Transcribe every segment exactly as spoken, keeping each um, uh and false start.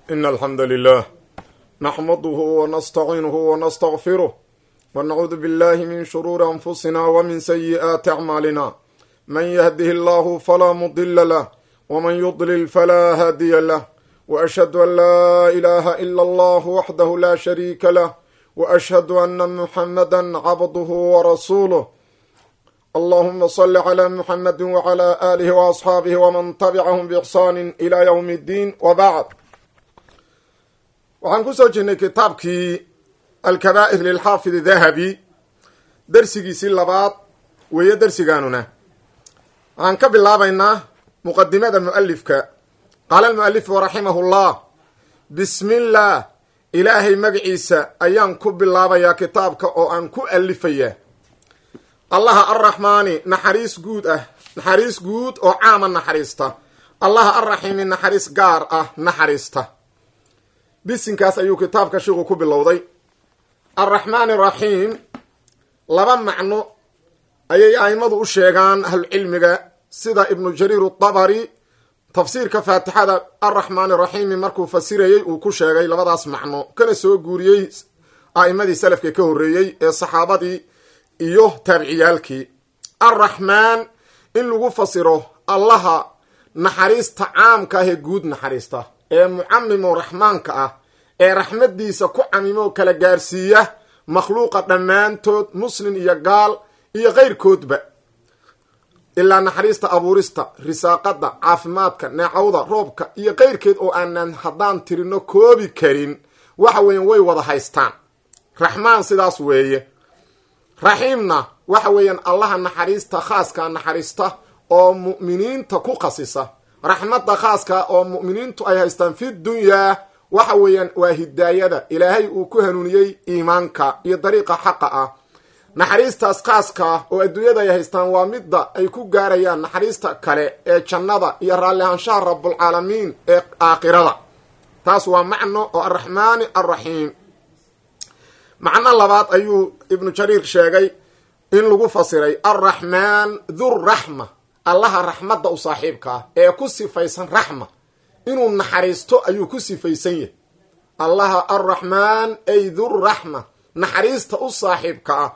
إن الحمد لله نحمده ونستعينه ونستغفره ونعوذ بالله من شرور أنفسنا ومن سيئات أعمالنا من يهده الله فلا مضل له ومن يضلل فلا هادي له وأشهد أن لا إله إلا الله وحده لا شريك له وأشهد أن محمدا عبده ورسوله اللهم صل على محمد وعلى آله وأصحابه ومن تبعهم بإحسان إلى يوم الدين وبعد. waxaan ku soo jirnay kitaabkii alkabaa'ir lilxaafid dahabi darsigiisii labaad weeye darsigaanuna waxaan ka bilaabaynaa muqadimada mu'alifka qaala almu'alifu raximahullah bismillaah ilaahay magaciisa ayaan ku bilaabayaa kitaabka oo aan ku alifayaa allaha arraxmaani naxariis guud ah naxariis guud oo caama naxariista allaha arraxiimi naxariis gaar ah naxariista bisinkaas ayuu kitaabka shiiku ku bilowday arraxmaan araxiim laba macno ayay a'immadu u sheegaan ahlucilmiga sida ibnu jariir adabari tafsiirka faatixada arraxmaan araxiimi markuu fasirayey uu ku sheegay labadaas macno kana soo guuriyey a'immadii salafka ka horreeyey ee saxaabadii iyo taabiciyaalkii arraxmaan in lagu fasiro allaha naxariista caamka ah ee guud naxariista ee mucamimo raxmaanka ah ee raxmadiisa ku camimo kala gaarsiiya makhluuqa dhammaantood muslim iyo gaal iyo kayrkoodba ilaa naxariista abuurista risaaqada caafimaadka neecawda roobka iyo kayrkeed oo aanan haddaan tirino koobi karin waxa weeyaan way wada haystaan raxmaan sidaas weeye raxiimna waxa weeyaan allaha naxariista khaaska naxariista oo mu'miniinta ku khasisa raxmadda khaaska oo mu'miniintu ay haystaan fi dunyaa waxa weeyaan waa hidaayada ilaahay uu ku hanuuniyey iimaanka iyo dariiqa xaqa ah naxariistaas khaaska oo adduunyada ay haystaan waa midda ay ku gaarayaan naxariista kale ee jannada iyo raallihaanshaha rabbulcaalamiin ee aakhirada taas waa macno oo arraxmaani arraxiim macno labaad ayuu ibnu jariir sheegay in lagu fasiray arraxmaan dhurraxma allaha raxmadda u saaxiibka ah ee ku sifaysan raxma inuu naxariisto ayuu ku sifaysan yahay allaha arraxmaan ay dhurraxma naxariista u saaxiibka ah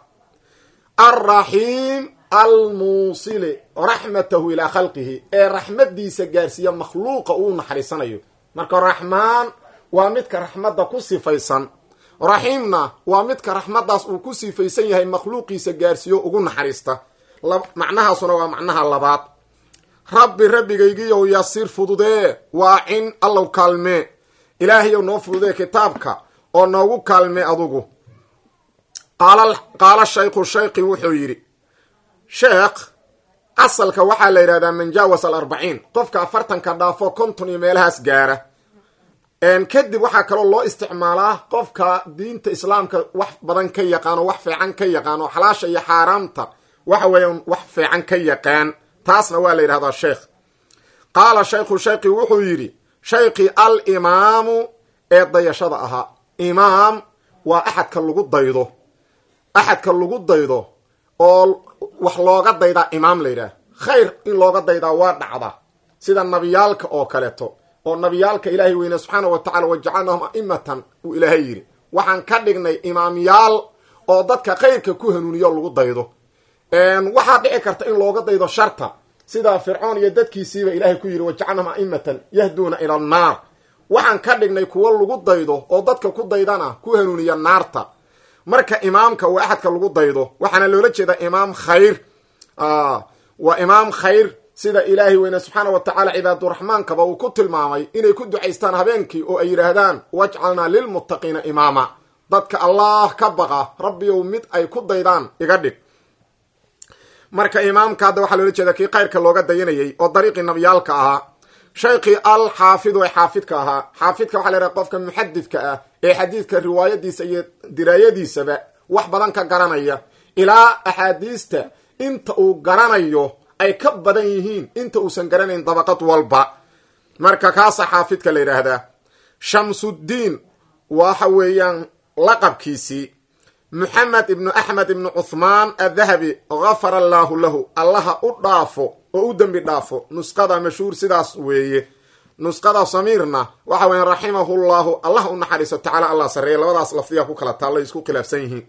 arraxiim almuusili raxmatahu ilaa khalqihi ee raxmadiisa gaarsiiya makhluuqa uu naxariisanayo marka raxmaan waa midka raxmadda ku sifaysan raxiimna waa midka raxmaddaas uu ku sifaysan yahay makhluuqiisa gaarsiiyo ugu naxariista macnahaasuna waa macnaha labaad rabbi rabbigaygiiyow yasir fududee waacin allow kaalmee ilaahayow noo fududee kitaabka oo noogu kaalmee adugu qaala shaykhu shaykhi wuxuu yidhi sheekh asalka waxaa la yidhahdaa man jaawas alarbaciin qofka afartanka dhaafo konton iyo meelahaas gaara kadib waxaa kaloo loo isticmaalaa qofka diinta islaamka wax badan ka yaqaano wax fiican ka yaqaano xalaasha iyo xaaraamta waxa weeyaan wax fiican ka yaqaan taasna waa la yidhahdaa sheekh qaala shaykhu shaykhi wuxuu yidhi shaykhii al imaamu ee dayashada ahaa imaam waa axadka lagu daydo axadka lagu daydo oo wax looga daydaa imaam la yidhaah khayr in looga daydaa waa dhacda sida nabiyaalka oo kaleeto oo nabiyaalka ilaahay weyne subxaana wa tacala wajacalnahum a'imatan uu ilaahay yidhi waxaan ka dhignay imaamyaal oo dadka khayrka ku hanuuniyo lagu daydo waxaa dhici karta in looga daydo sharta sida fircoon iyo dadkiisiiba ilaahay ku yidhi wajacalnahum a'imatan yahduuna ila annaar waxaan ka dhignay kuwo lagu daydo oo dadka ku daydana ku hanuuniya naarta marka imaamka waa axadka lagu daydo waxaana loola jeedaa imaam khayr waa imaam khayr sida ilaahay weyne subxaana wa tacaala cibaaduraxmaankaba uu ku tilmaamay inay ku ducaystaan habeenkii oo ay yidhaahdaan wajcalnaa lilmuttaqiina imaama dadka allah ka baqa rabbiyow mid ay ku daydaan iga dhig marka imaamka hadda waxaa loola jeedaa kii khayrka looga dayanayay oo dariiqii nabiyaalka ahaa shaykhii al xaafidu ee xaafidka ahaa xaafidka waxaa la yidhaha qofka muxadidka ah ee xadiidka riwaayadiisa iyo diraayadiisaba wax badan ka garanaya ilaa axaadiista inta uu garanayo ay ka badan yihiin inta uusan garanayn dabaqad walba marka kaasa xaafidka la yidhaahdaa shamsuddiin waxa weeyaan laqabkiisii maxamed ibnu axmed ibnu cuhmaan addahabi gafara allaahu lahu allaha u dhaafo oo u dembi dhaafo nusqada mashhuur sidaas weeye nusqada samiirna waxa weya raximahullahu allah u naxariiso tacaala allah sarreeya labadaas lafdiya ku kala taallay isku khilaafsan yihiin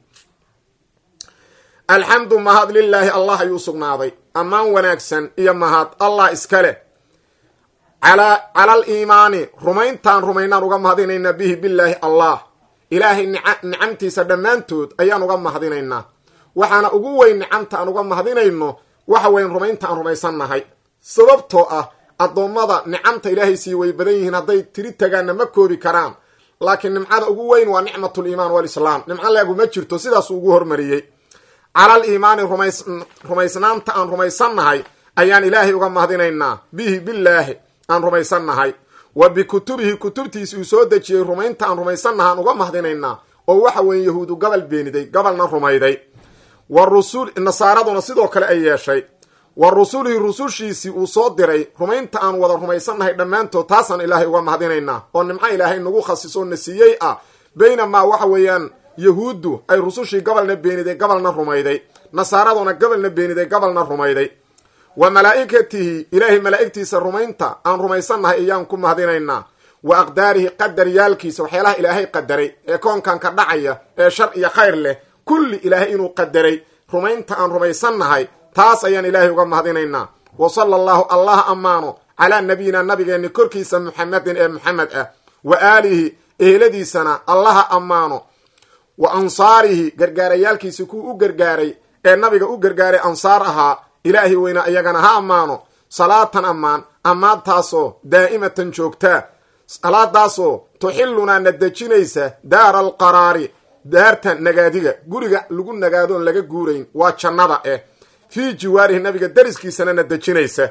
alxamdu mahad lilaahi allah ayuu sugnaaday ammaan wanaagsan iyo mahad allah iska leh calaa cala aliimaani rumayntaan rumaynaan uga mahadinaynaa bihi bilaahi allah ilaahay nicamtiisa dhammaantood ayaan uga mahadinaynaa waxaana ugu weyn nicamta aan uga mahadinayno waxa weyn rumaynta aan rumaysannahay sababtoo ah addoommada nicamta ilaahay sii way badan yihiin hadday tiri tagaanna ma koobi karaan laakiin nimcada ugu weyn waa nicmatuliimaan walislaam nimco leegu ma jirto sidaasuu ugu hormariyey calal iimaani rumays rumaysnaanta aan rumaysannahay ayaan ilaahay uga mahadinaynaa bihi bilaahi aan rumaysannahay wa bikutubihi kutubtiisi uu soo dejiyey rumaynta aan rumaysannaha aan uga mahadinaynaa oo waxa weeye yahuudu gabal beeniday gabalna rumayday wa rusul nasaaraduna sidoo kale ay yeeshay wa rusulihi rusushiisii uu soo diray rumaynta aan wada rumaysannahay dhammaantood taasaan ilaahay uga mahadinaynaa oo nimco ilaahay nagu khasisoo na siiyey ah baynamaa waxa weeyaan yahuuddu ay rusushii gabalna beeniday gabalna rumayday nasaaraduna gabalna beeniday gabalna rumayday wa malaa'ikatihi ilaahay malaa'igtiisa rumaynta aan rumaysannahay ayaan ku mahadinaynaa wa aqdaarihi qadaryaalkiisa waxyaalaha ilaahay qadaray ee koonkan ka dhacaya ee shar iyo khayr leh kulli ilaahay inuu qadaray rumaynta aan rumaysannahay taas ayaan ilaahay uga mahadinaynaa wa sala allahu allah ammaano calaa nabiyina nabigeenni korkiisa muxamedin ee muxamed ah wa aalihi eheladiisana allaha ammaano wa ansaarihi gargaarayaalkiisi kuwa u gargaaray ee nabiga u gargaaray ansaar ahaa ilaahay weyna iyagana ha ammaano salaatan ammaan ammaantaasoo daa'imatan joogtaa salaadaasoo tuxillunaa na dejinaysa daara alqaraari daarta nagaadiga guriga lagu nagaadoon laga guurayn waa jannada eh fii jiwaarihi nabiga dariskiisana na dejinaysa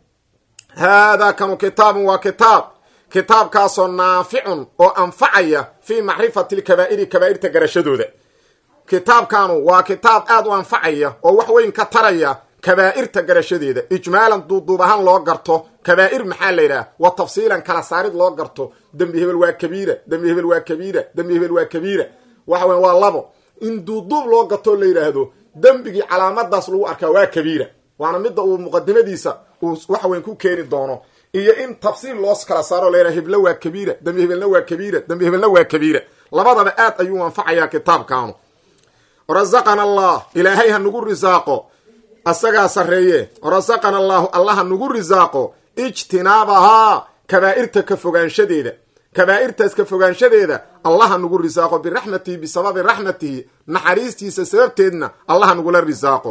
haadaa kanu kitaabun waa kitaab kitaabkaasoo naaficun oo anfacaya fii macrifati lkabaa'iri kabaa'irta garashadooda kitaabkaanu waa kitaab aad u anfacaya oo wax weyn ka taraya kabaa'irta garashadeeda ijmaalan duuduub ahaan loo garto kabaa'ir maxaa la yidhaha wa tafsiilan kala saarid loo garto dembi hebel waa kabiira dembi hebel waa kabiira dembi hebel waa kabiira waxa weya waa labo in duuduub loo gartoo la yidhaahdo dembigii calaamadaas lagu arkaa waa kabiira waana midda uu muqadimadiisa uu waxa weyn ku keeni doono iyo in tafsiil loos kala saaro la yidhaha heblo waa kabiira dembi hebelna waa kabiira dembi hebelna waa kabiira labadaba aad ayuu anfacayaa kitaabkaanu rasaqana allah ilaahay ha nagu risaaqo asagaa sarreeye rasaqana allahu allaha nagu risaaqo ijtinaabahaa kabaa'irta ka fogaanshadeeda kabaa'irtaas ka fogaanshadeeda allaha nagu risaaqo biraxmatihi bisababi raxmatihi naxariistiisa sababteedna allaha nagula risaaqo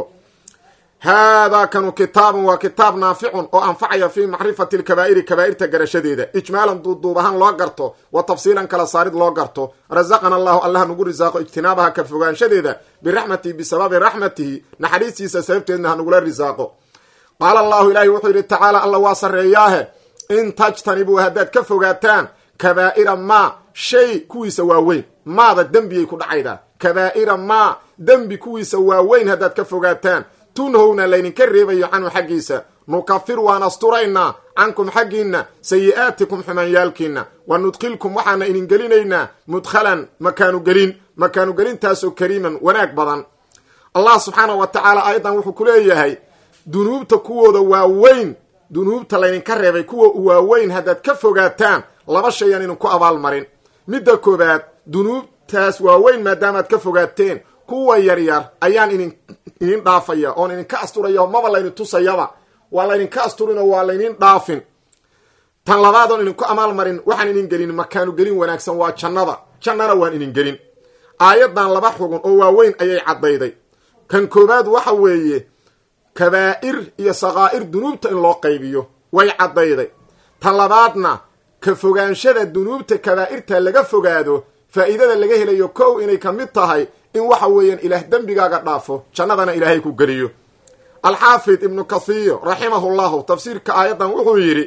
haadaa kanu kitaabun waa kitaab naaficun oo anfacaya fii macrifati lkabaa'iri kabaa'irta garashadeeda ijmaalan duuduub ahaan loo garto wa tafsiilan kala saarid loo garto rasaqana allahu allaha nagu risaaqo ijtinaabaha ka fogaanshadeeda biraxmatihi bisababi raxmatihi naxariistiisa sababteedna ha nagula risaaqo qaala allahu ilaahi wuxuu yidhi tacaala alla waa sarreeyaahe in tajtanibuu haddaad ka fogaataan kabaa'ira maa shay kuwiisa waaweyn maada dembiyay ku dhacaydaa kabaa'ira maa dembi kuwiisa waaweyn haddaad ka fogaataan tunhowna laydinka reebayo canhu xaggiisa nukafir waan asturaynaa cankum xaggiinna sayi'aatikum xumaanyaalkiinna wa nudkhilkum waxaana idin gelinaynaa mudkhalan makaanu gelin makaanu gelintaasoo kariiman wanaag badan allah subxaanahu wa tacaala aayadan wuxuu ku leeyahay dunuubta kuwooda waaweyn dunuubta laydinka reebay kuwa waaweyn haddaad ka fogaataan laba shayaan idinku abaalmarin midda koobaad dunuubtaas waaweyn maadaamaad ka fogaateen kuwa yaryar ayaan idin idin dhaafaya oon idinka asturaya maba laydin tusayaba waa laydinka asturin oo waa laydin dhaafin tan labaad oon idinku amaalmarin waxaan idin gelin makaanu gelin wanaagsan waa jannada jannana waan idin gelin aayadan laba xugun oo waaweyn ayay caddayday kan koobaad waxa weeye kabaa'ir iyo sakaa'ir dunuubta in loo qaybiyo way caddayday tan labaadna ka fogaanshada dunuubta kabaa'irta laga fogaado faa'iidada laga helayo kow inay ka mid tahay in waxa weeyaan ilaah dembigaaga dhaafo jannadana ilaahay ku geliyo alxaafid ibnu kathiir raximahullahu tafsiirka aayaddan wuxuu yidhi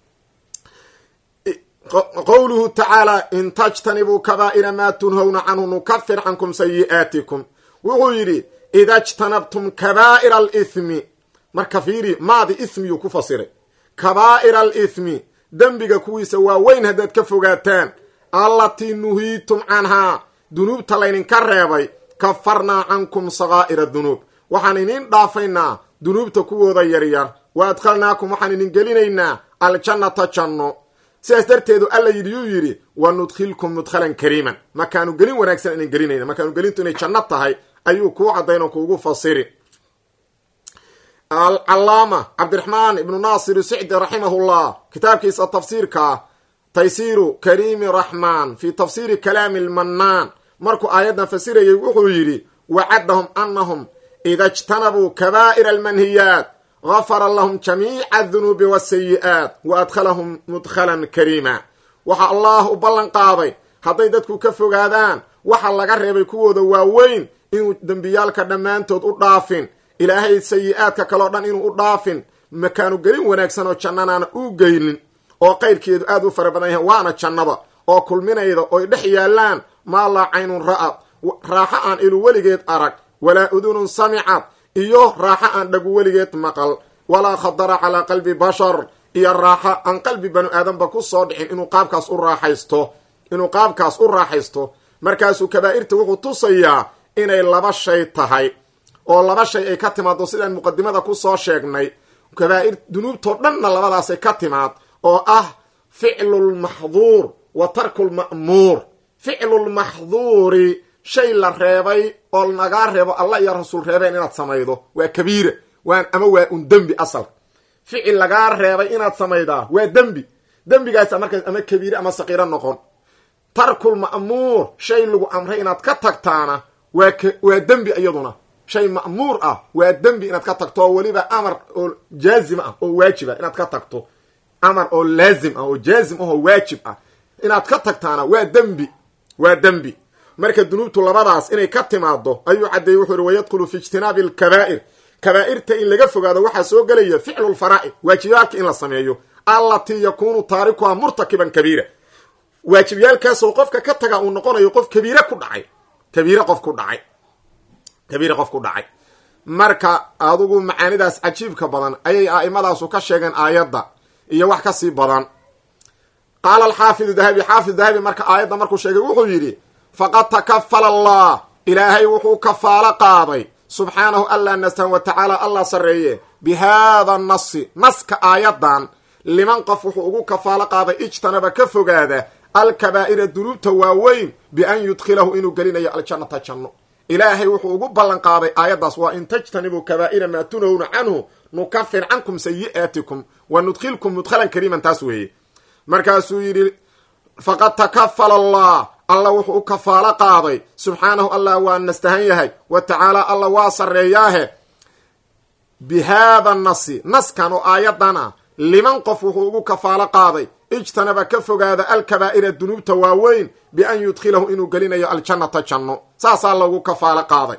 qowluhu tacaala in tajtanibuu kabaa'ira maa tunhowna canhu nukafir cankum sayi'aatikum wuxuu yidhi ida jtanabtum kabaa'ira alithmi marka fiiri maadi ismiyuu ku fasiray kabaa'ira alithmi dembiga kuwiisa waaweyn haddaad ka fogaataan allatii nuhiitum canhaa dunuubta laydinka reebay kafarnaa cankum sakaa'ira dunuub waxaan idin dhaafaynaa dunuubta kuwooda yaryar wa adkhalnaakum waxaan idin gelinaynaa aljannata janno sidaas darteedu alla yidhi yuu yidhi wa nudkhilkum mudkhalan kariiman makaanu gelin wanaagsan inaan gelinayna makaanu gelintu inay janno tahay ayuu kuu caddayn oo kuugu fasiri alcallaama cabdiraxmaan ibnu naasir sicdi raximahullah kitaabkiisa tafsiirka taysiiru kariimi raxmaan fii tafsiiri kalaami lmannaan markuu aayaddan fasirayay wuxuu yidhi wacadahum anahum ida ijtanabuu kabaa'ira almanhiyaat gafara lahum jamiica adunuubi wasayi'aat wa adkhalahum mudkhalan kariima waxaa allah u ballan qaaday hadday dadku ka fogaadaan waxa laga reebay kuwooda waaweyn inuu dembiyaalka dhammaantood u dhaafin ilaahay sayi-aadka kaleo dhan inuu u dhaafin makaanu gelin wanaagsan oo jannanaana uu geynin oo qayrkeedu aad u fara badan yahay waana jannada oo kulminayda oy dhex yaallaan maa laa caynun ra'ad raaxo aan ilu weligeed arag walaa udunun samicad iyo raaxo aan dhagu weligeed maqal walaa khadara calaa qalbi bashar iyo raaxo aan qalbi banu aadanba ku soo dhicin inuu qaabkaas u raaxaysto inuu qaabkaas u raaxaysto markaasuu kabaa'irta wuxuu tusayaa inay laba shay tahay oo laba shay ay ka timaado sidaan muqadimada ku soo sheegnay kabaa'ir dunuubtoo dhanna labadaasay ka timaad oo ah ficlulmaxduur wa tarkulma'muur ficlulmaxduuri shay la reebay oo nagaa reebo allah iyo rasuul reebeen inaad samaydo waa kabiira waan ama waa un dembi asal ficil lagaa reebay inaad samaydaa waa dembi dembigaasa markaas ama kabiire ama saqiiro noqon tarkulma'muur shay lagu amray inaad ka tagtaana waa waa dembi iyaduna shay ma'muur ah waa dembi inaad ka tagto oo weliba amar oo jaazim ah oo waajib ah inaad ka tagto amar oo laazim ah oo jaazim ah oo waajib ah inaad ka tagtaana waa dembi waa dembi marka dunuubtu labadaas inay ka timaado ayuu caddeeyey wuxuu yihi wayadkhulu fi ijtinaabi alkabaa'ir kabaa'irta in laga fogaado waxaa soo gelaya ficlu lfaraa'id waajibyaalka in la sameeyo allatii yakuunu taarikuha murtakiban kabiira waajibyaalkaasoo qofka ka taga uu noqonayo qof kabiire ku dhacay kabiire qof ku dhacay kabiire qof ku dhacay marka adugu macaanidaas cajiibka badan ayay a'immadaasu ka sheegeen aayadda iyo wax kasii badan qaala alxaafidu dahabi xaafid dahabi marka aayadda markuu sheegay wuxuu yidhi faqad takafala allah ilaahay wuxuu kafaalo qaaday subxaanahu alla nastan wa tacaala allah sarreeye bi haada nasi naska aayaddan liman qof wuxuu ugu kafaalo qaaday ijtanaba ka fogaada alkabaa'ira dunuubta waaweyn bian yudkhilahu inuu gelinayo aljannata janno ilaahay wuxuu ugu ballan qaaday aayaddaas waa in tajtanibuu kabaa'ira maa tunhowna canhu nukafir cankum sayi'aatikum wa nudkhilkum mudkhalan kariiman taas weeye markaasuu yidhi faqad takafala allah alla wuxuu u kafaalo qaaday subxaanahu allah waa nastahan yahay wa tacaala alla waa sarreeyaahe bi haada nasi naskan oo aayaddan ah liman qof wuxuu ugu kafaalo qaaday ijtanaba ka fogaada alkabaa'ira dunuubta waaweyn bian yudkhilahu inuu gelinayo aljannata janno saasaa loogu kafaalo qaaday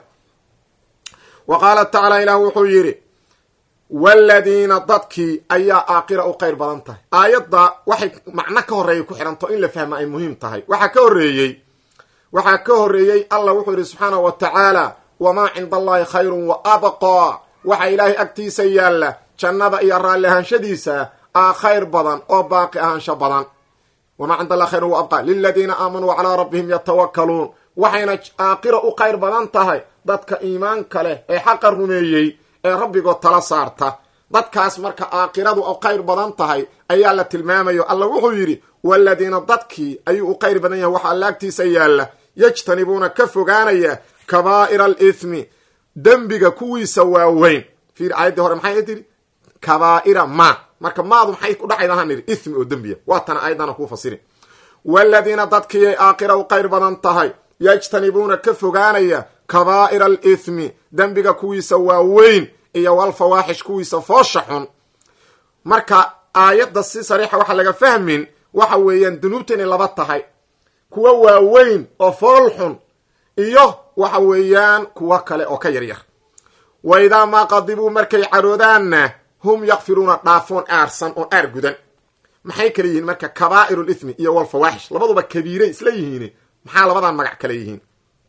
wa qaala tacaala ilaah wuxuu yidhi waladiina dadkii ayaa aakira u qayr badan tahay aayadda waxay macno ka horreeyay ku xidhanto in la fahma ay muhiim tahay waxaa ka horreeyey waxaa ka horreeyey allah wuxuu yidhi subxaanahu wa tacaala wamaa cinda allahi khayrun wa abqaa waxa ilaahay agtiisa yaalla jannada iyo raalli ahaanshadiisa aa khayr badan oo baaqi ahaansho badan wamaa cinda allahi khayrun wa abqaa liladiina aamanuu calaa rabbihim yatawakkaluun waxayna aakira u qayr badan tahay dadka iimaanka leh ee xaqa rumeeyey ee rabbigood tala saarta dadkaas marka aakiradu u qayr badan tahay ayaa la tilmaamayo alla wuxuu yidhi waladiina dadkii ayuu u qayr badan yahay waxa alla agtiisa yaalla yajtanibuuna ka fogaanaya kabaa'ira alithmi dembiga kuwiisa waaweyn fiir aayaddii hore maxay tiri kabaa'ira ma marka maadu maxay ku dhacaydahan nidhi ithmi oo dembiya waa tana aayaddana kuu fasiri waladiina dadkii ay aakira u qayr badan tahay yajtanibuuna ka fogaanaya kabaa'ira alithmi dembiga kuwiisa waaweyn iyo walfawaaxish kuwiisa foosha xun marka aayadda si sariixa waxa laga fahmin waxa weeyaan dunuubta inay laba tahay kuwa waaweyn oo fool xun iyo waxa weeyaan kuwa kale oo ka yaryar wa idaa maa qadibuu markay caroodaanna hum yakfiruuna dhaafoon aarsan oo aar gudan maxay kala yihiin marka kabaa'iru lithmi iyo walfawaaxish labaduba kabiiray isla yihiin maxaa labadan magac kala yihiin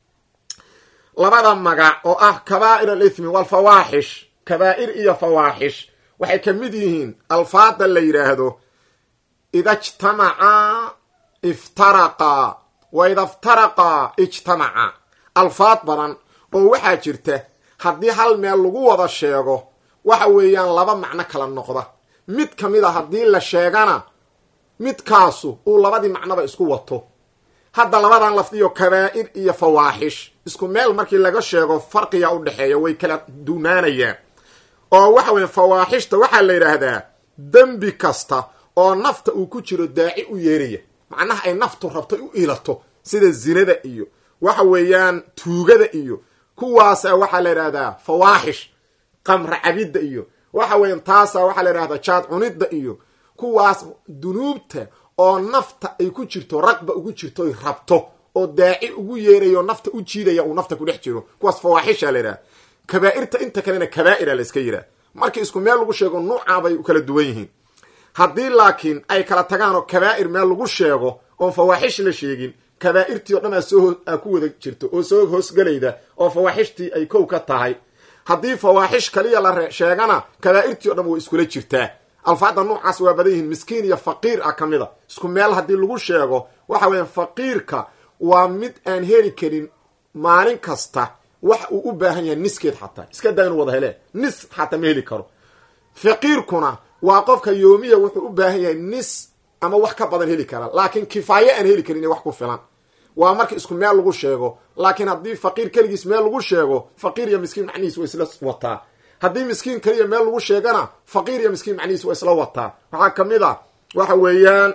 labada magac oo ah kabaa'ir alithmi walfawaaxish kabaa'ir iyo fawaaxish waxay ka mid yihiin alfaada la yidhaahdo ida ijtamacaa iftaraqaa wa ida iftaraqaa ijtamacaa alfaad badan oo waxaa jirta haddii hal meel lagu wada sheego waxa weeyaan laba macno kala noqda mid ka mid a haddii la sheegana midkaasu uu labadii macnoba isku wato. hadda labadan lafdiyo kabaa'ir iyo fawaaxish isku meel markii laga sheego farqiga u dhexeeya way kala duunaanayaan. oo waxa weeye fawaaxishta waxaa la yidhaahdaa dembi kasta oo nafta uu ku jiro daaci u yeeraya, macnaha ay naftu rabto u ilato, sida zinada iyo waxa weeyaan tuugada iyo kuwaasa waxaa la yidhahdaa fawaaxish. qamra cabidda iyo waxa weeyaan taasa waxaa la yidhahdaa jaad cunidda iyo kuwaas dunuubta oo nafta ay ku jirto raqba ugu jirto ay rabto oo daaci ugu yeerayo nafta u jiidaya uu nafta ku dhex jiro, kuwaas fawaaxisha la yidhaha. kabaa'irta inta kalena kabaa'ira la iska yidhaha. markii isku meel lagu sheego nuuca bay u kala duwan yihiin. haddii laakiin ay kala tagaan oo kabaa'ir meel lagu sheego oon fawaaxish la sheegin, kabaa'irtii o dhan aa soo aa ku wada jirto oo soo hoosgelayda oo fawaaxishtii ay kow ka tahay. haddii fawaaxish kaliya la sheegana kabaa'irtii o dhan way iskula jirtaa. alfaada nuucaas waa badan yihiin. miskiin iyo faqiir ah ka mid a isku meel haddii lagu sheego waxa weeyaan faqiirka waa mid aan heli karin maalin kasta wax uu u baahan yahay niskeed, xataa iska daa inuu wada hele nis xataa ma heli karo. faqiirkuna waa qofka yoomiya wuxuu u baahan yahay nis ama wax ka badan heli kara, laakiin kifaaye aan heli karin wax ku filan. waa marka isku meel lagu sheego. laakiin haddii faqiir keligiis meel lagu sheego, faqiir iyo miskiin macnihiis way isla wataa. haddii miskiin keliya meel lagu sheegana faqiir iyo miskiin macnihiis waa isla wataa. waxaa kamid a waxa weeyaan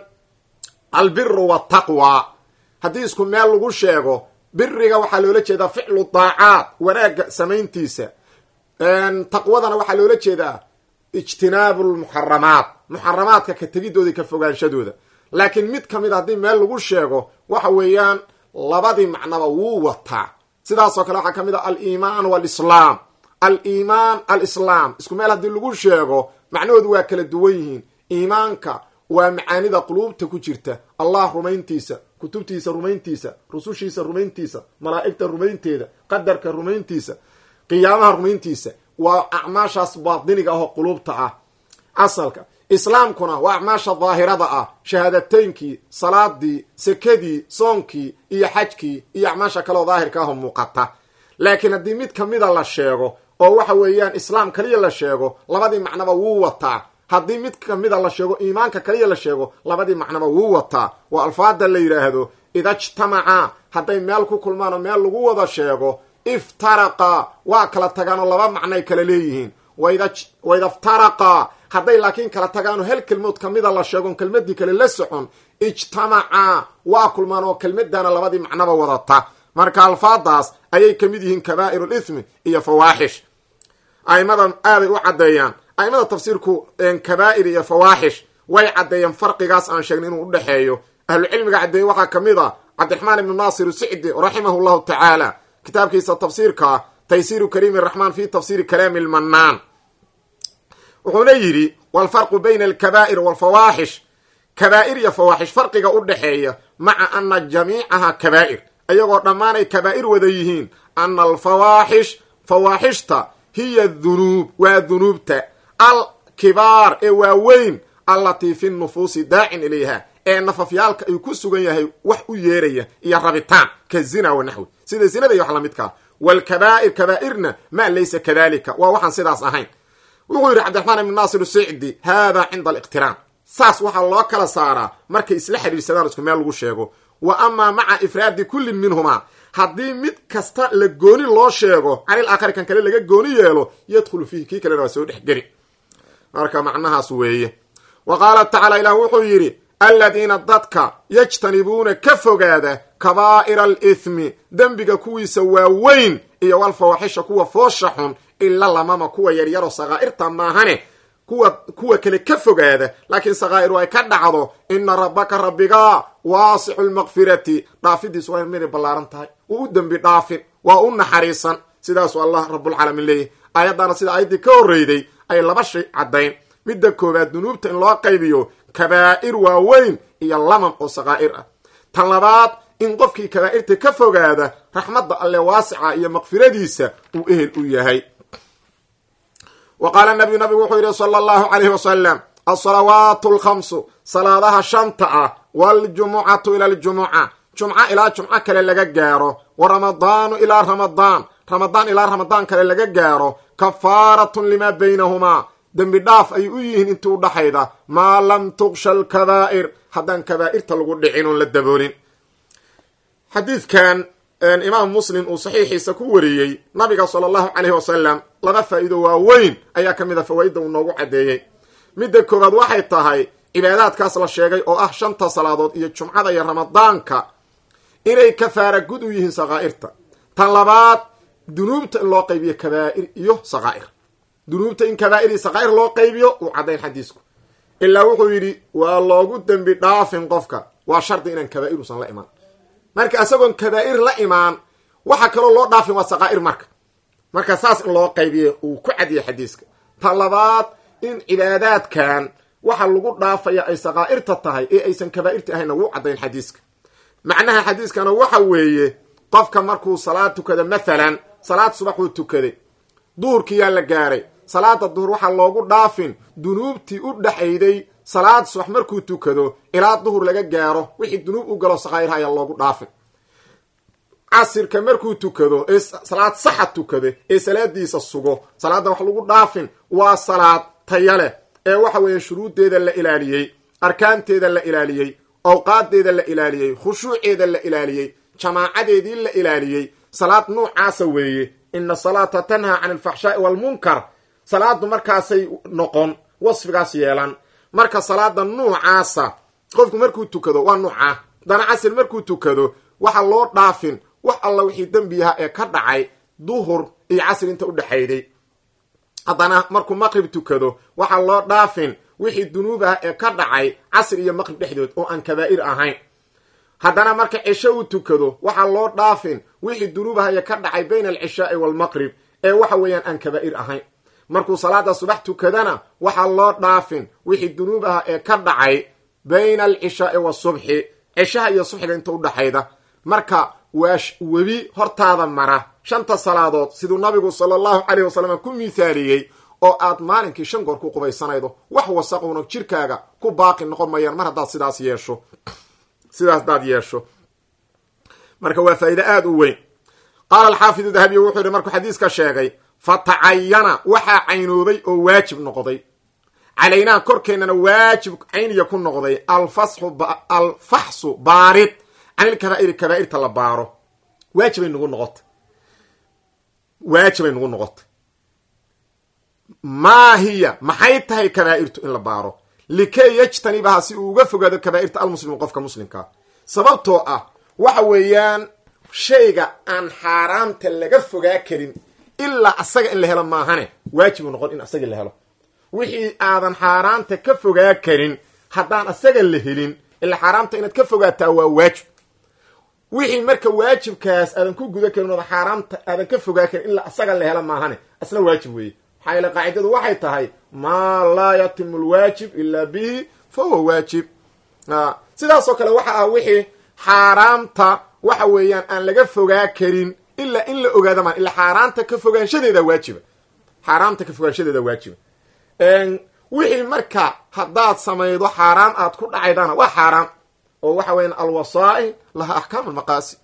albiru wataqwa. haddii isku meel lagu sheego, biriga waxaa loola jeedaa ficlu daacaat, wanaagga samayntiisa. taqwadana waxaa loola jeedaa ijtinaabu lmuxaramaat, muxaramaadka ka tegidooda ka fogaanshadooda. laakiin mid kamid a haddii meel lagu sheego waxa weeyaan labadii macnaba wuu wataa. sidaasoo kale waxaa kamid a aliimaan walislaam. aliimaan alislaam isku meel haddii lagu sheego macnahoodu waa kala duwan yihiin. iimaanka waa macaanida quluubta ku jirta, allah rumayntiisa, kutubtiisa rumayntiisa, rusushiisa rumayntiisa, malaa'igta rumaynteeda, qadarka rumayntiisa, qiyaamaha rumayntiisa. waa acmaashaas baatiniga ahoo quluubta ah asalka. islaamkuna waa acmaasha daahirada ah, shahaadateynkii, salaadii, sekadii, soonkii iyo xajkii iyo acmaasha kaleoo daahirka ahoo muuqata. laakiin haddii mid kamida la sheego oo waxa weeyaan islaam kaliya la sheego, labadii macnaba wuu wataa. haddii mid kamida la sheego iimaanka kaliya la sheego, labadii macnaba wuu wataa. waa alfaada la yidhaahdo ida jtamacaa, hadday meel ku kulmaan oo meel lagu wada sheego, iftaraqa waa kala tagaanoo laba macnoay kala leeyihiin. waida iftaraqa hadday laakiin kala tagaanoo hal kelmood kamida la sheegon kelmadii kale la socon, ijtamacaa waa kulmaan oo kelmadana labadii macnoba wadata. marka alfaadaas ayay kamid yihiin kabaa'ir lithmi iyo fawaaxish. a'imadan aaday u caddeeyaan. a'imada tafsiirku kabaa'ir iyo fawaaxish way caddeeyeen farqigaas aan sheegnay inuu udhexeeyo. ahlucilmiga caddeeye waxaa kamid a cabdiraxmaan ibnu naasir sicdi raximahu llahu tacaala, kitaabkiisa tafsiirka taysiiru kariimi raxmaan fi tafsiiri kalaami lmanaan. wuxuuna yidhi walfarqu bayna alkabaa'ir walfawaaxish, kabaa'ir iyo fawaaxish farqiga u dhexeeya maca ana jamiicaha kabaa'ir, ayagoo dhammaanay kabaa'ir wada yihiin. ana alfawaaxish fawaaxishta hiya dunuub waa dunuubta alkibaar ee waaweyn allatii fi nufuusi daacin ilayha, ee nafafyaalka ay ku sugan yahay wax u yeeraya iyo rabitaan, ka zina wa naxwi, sida zinada iyo wax lamidkaa. walkabaa'ir kabaa'irna maa laysa kadalika, waa waxaan sidaas ahayn. wuxuu yidhi cabdiraxmaan ibnu naasir sicdi hada cinda aliqtiraan. saas waxaa loo kala saaraa markay isla xidhiirsadaan isku meel lagu sheego. wa amaa maca ifraadi kullin minhumaa, haddii mid kasta la gooni loo sheego canil aakhari kan kale laga gooni yeelo, yadkhulu fiihi kii kalena waa soo dhex geli. marka macnahaas weeye. wa qaala tacaala ilah wuxuu yidhi aladiina dadka yajtanibuuna ka fogaada kabaa'ira alithmi, dembiga kuwiisa waaweyn, iyo walfawaaxisha kuwa foosha xun, ila lamama kuwa yaryaro sakaa'irta maahane, kuwa kuwa kale ka fogaada. laakiin sakaa'iru ay ka dhacdo, ina rabbaka rabbiga waasicu lmaqfirati, dhaafidiisu waa miday ballaaran tahay, uu u dembi dhaafin, waa u naxariisan. sidaasuu allah rabulcaalamiin leeyahy. aayaddaana sida aayaddii ka horreyday ay laba shay caddayn. midda koowaad dunuubta in loo qaybiyo kabaa'ir waaweyn iyo lamam oo sakaa'ir ah. tan labaad in qofkii kabaa'irta ka fogaada raxmadda alle waasica iyo maqfiradiisa uu ehel u yahay. wa qaala nabiyu nabigu wuxuu yidhi sala allahu calayhi wasalam alsalawaatu alkhamsu, salaadaha shanta ah, waljumucatu ila aljumuca, jumco ilaa jumco kale laga gaaro, wa ramadaanu ilaa ramadaan, ramadaan ilaa ramadaan kale laga gaaro, kafaaratun limaa baynahumaa, dembi dhaaf ay u yihiin intii u dhaxayda maa lam tuqsha alkabaa'ir haddaan kabaa'irta lagu dhicin oon la daboolin. xadiidkan imaam muslim uu saxiixiisa ku wariyey nabiga sala allahu calayhi wasalam laba faa'iido waaweyn ayaa ka mid a fawaa'idda uu noogu caddeeyey. midda koowaad waxay tahay cibaadaadkaas la sheegay oo ah shanta salaadood iyo jumcada iyo ramadaanka inay kafaara gud u yihiin sakaa'irta. tan labaad dunuubta in loo qaybiyo kabaa'ir iyo sakaa'ir. dunuubta in kabaa'ir iyo sakaa'ir loo qaybiyo uu caddayn xadiisku ilaa wuxuu yidhi waa loogu dembi dhaafin qofka waa shardi inaan kabaa'ir usan la imaan. marka isagoon kabaa'ir la imaan waxa kaloo loo dhaafin waa sakaa'ir marka marka saas in loo qaybiyo uu ku cadiyay xadiiska. tan labaad in cibaadaadkan waxa lagu dhaafaya ay sakaa'irta tahay ee aysan kabaa'irta ahayna wuu caddayn xadiiska. macnaha xadiiskana waxa weeye qofka markuu salaad tukado, mathalan salaad subaxuu tukaday, duhurkiyaa la gaaray, salaada duhur waxaa loogu dhaafin dunuubtii u dhaxayday salaad subax markuu tukado ilaa duhur laga gaaro wixii dunuub u galo sakaa'irha ayaa loogu dhaafin. casirka markuu tukado ee salaad saxa tukada ee salaadiisa sugo salaada wax lagu dhaafin waa salaad taya leh ee waxa weeye shuruudeeda la ilaaliyey, arkaanteeda la ilaaliyey, awqaadeeda la ilaaliyey, khushuuceeda la ilaaliyey, jamaacadeedii la ilaaliyey. salaad nuucaasa weeye. ina salaata tanhaa can alfaxshaa'i waalmunkar. salaadu markaasay noqon wasfigaas yeelan. marka salaada nuucaasa qofku markuu tukado waa nuucaa. dana casir markuu tukado waxa loo dhaafin wax alla wixii dembiyaha ee ka dhacay duhur iyo casir inta u dhexayday. haddana markuu maqrib tukado waxaa loo dhaafin wixii dunuub ah ee ka dhacay casir iyo maqrib dhexdood oo aan kabaa'ir ahayn. haddana marka cisho uu tukado waxaa loo dhaafin wixii dunuub ah ee ka dhacay bayna alcishaai waalmaqrib ee waxa weeyaan aan kabaa'ir ahayn. markuu salaada subax tukadana waxaa loo dhaafin wixii dunuub ah ee ka dhacay bayna alcishaai wasubxi, cishaha iyo subxiga inta udhaxayda. marka waa webi hortaada mara shanta salaadood siduu nabigu sala allahu calayh wasalam ku miithaaliyey oo aad maalinkii shan goor ku qubaysanaydo wax wasaquna jirkaaga ku baaqi noqon mayaan mar haddaad sidaas yeesho sidaas hadaad yeesho marka waa faa'iide aada u weyn. qaala alxaafidu dahabiy wuxuu yidhi markuu xadiiska sheegay fatacayana waxaa caynoobay oo waajib noqday calaynaa korkeennana waajib cayniya ku noqday alfaxsu baarid can ilkabaa'iri kabaa'irta la baaro. waajibay nagu noqotay waajibay nagu noqotay maa hiya maxay tahay kabaa'irtu in la baaro likay yajtanibaha si uu uga fogaado kabaa'irta almuslimu qofka muslimkaa. sababtoo ah waxa weeyaan shayga aan xaaraamta laga fogaa karin ilaa asaga in la helo maahane waajibu noqon in asaga la helo. wixii aadan xaaraamta ka fogaa karin haddaan asaga la helin ila xaaraamta inaad ka fogaataa waa waajib. wixii marka waajibkaas aadan ku guda karin ooda xaaraamta aadan ka fogaa karin ilaa asaga la helo maahane asna waajib weeye. maxaa yeele qaacidadu waxay tahay maa laa yatimu lwaajib ilaa bihi fa huwa waajib. sidaasoo kale waxa ah wixii xaaraamta waxa weeyaan aan laga fogaa karin ilaa in la ogaada maan ilaa xaaraamta ka fogaanshadeeda waajiba. xaaraamta ka fogaanshadeeda waajiba. wixii marka haddaad samaydo xaaraam aad ku dhacaydana waa xaaraam oo waxa weeyaan alwasaa'il laha axkaam almaqaasi.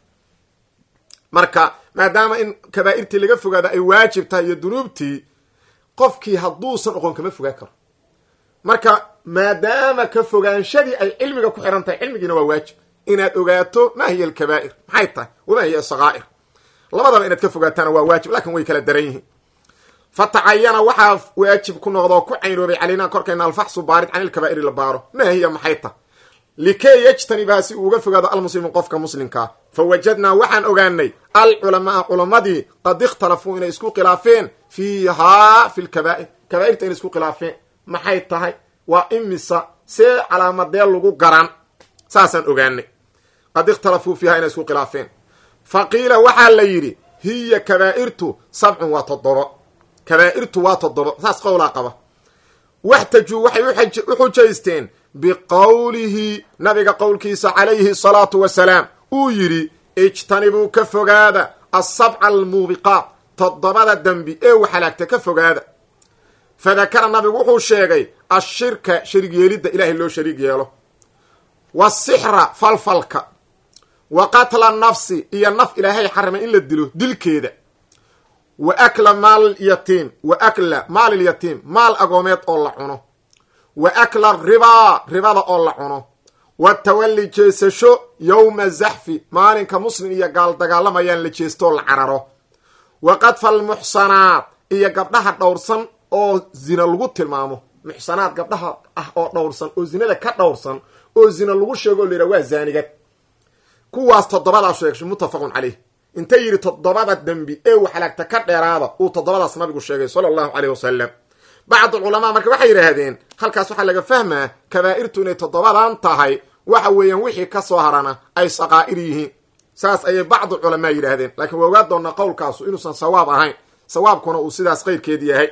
marka maadaama in kabaa'irtii laga fogaada ay waajib tahay iyo dunuubtii qofkii hadduusan oqon kama fogaan karo. marka maadaama ka fogaanshadii ay cilmiga ku xihan tahay cilmigiina waa waajib inaad ogaato ma hiya alkabaa'ir maxay tahay wamaa hiya asakaa'ir. labadaba inaad ka fogaataana waa waajib laakiin way kala daran yihiin. fatacayana waxaa waajib ku noqdoo ku caynoobay calaynaa korkayna alfaxsu baarid can ilkabaa'iri la baaro maa hiya maxay tahay likay yajtanibaha si uu uga fogaado almuslimu qofka muslimkaa. fawajadnaa waxaan ogaanay alculamaa culamadii qad ikhtalafuu inay isku khilaafeen fiihaa fi lkabaa'ir kabaa'irta inay isku khilaafeen maxay tahay waa imisa see calaamadee lagu garan saasaan ogaanay. qad ikhtalafuu fiihaa inay isku khilaafeen. faqiila waxaa la yidhi hiya kabaa'irtu sabcun waa toddobo. kabaa'irtu waa toddobo saas qowlaa qaba. waxtajuu waxay u xujaysteen biqowlihi nabiga qowlkiisa calayhi salaatu wasalaam uu yidhi ijtanibuu ka fogaada asabca almuubiqaat toddobada dembi ee waxalaagta ka fogaada. fadakara nabigu wuxuu sheegay ashirka shariig yeelidda ilaahay loo shariig yeelo, wasixra falfalka, wa qatla nafsi iyo naf ilaahay xarimay in la dilo dilkeeda, wa akla maal yatiim wa akla maal yatiim maal agoomeed oo la cuno wa akla ribaa ribada oo la cuno wa tawalli jeesasho yowma zaxfi maalinka muslim iyo gaal dagaalamayaan la jeestoo la cararo wa qadfa almuxsanaat iyo gabdhaha dhowrsan oo zina lagu tilmaamo muxsanaad gabdhaha ah oo dhowrsan oo zinada ka dhowrsan oo zina lagu sheego la yidhaha waa zaanigad kuwaas toddobadaa sheegshay muttafaqun caleyh inta yidhi toddobada dembi ee waxalaagta ka dheeraada uu toddobadaas nabigu sheegay sala allahu caleyh wasalam bacd culamaa marka waxay yidhaahdeen halkaas waxaa laga fahmaa kabaa'irtu inay toddobadan tahay waxa weeyaan wixii ka soo harana ay saqaa'ir yihiin saas ayay bacdu culamaa yidhaahdeen laakiin waa ogaa doonaa qowlkaasu inuusan sawaab ahayn sawaabkuna uu sidaas qayrkeed yahay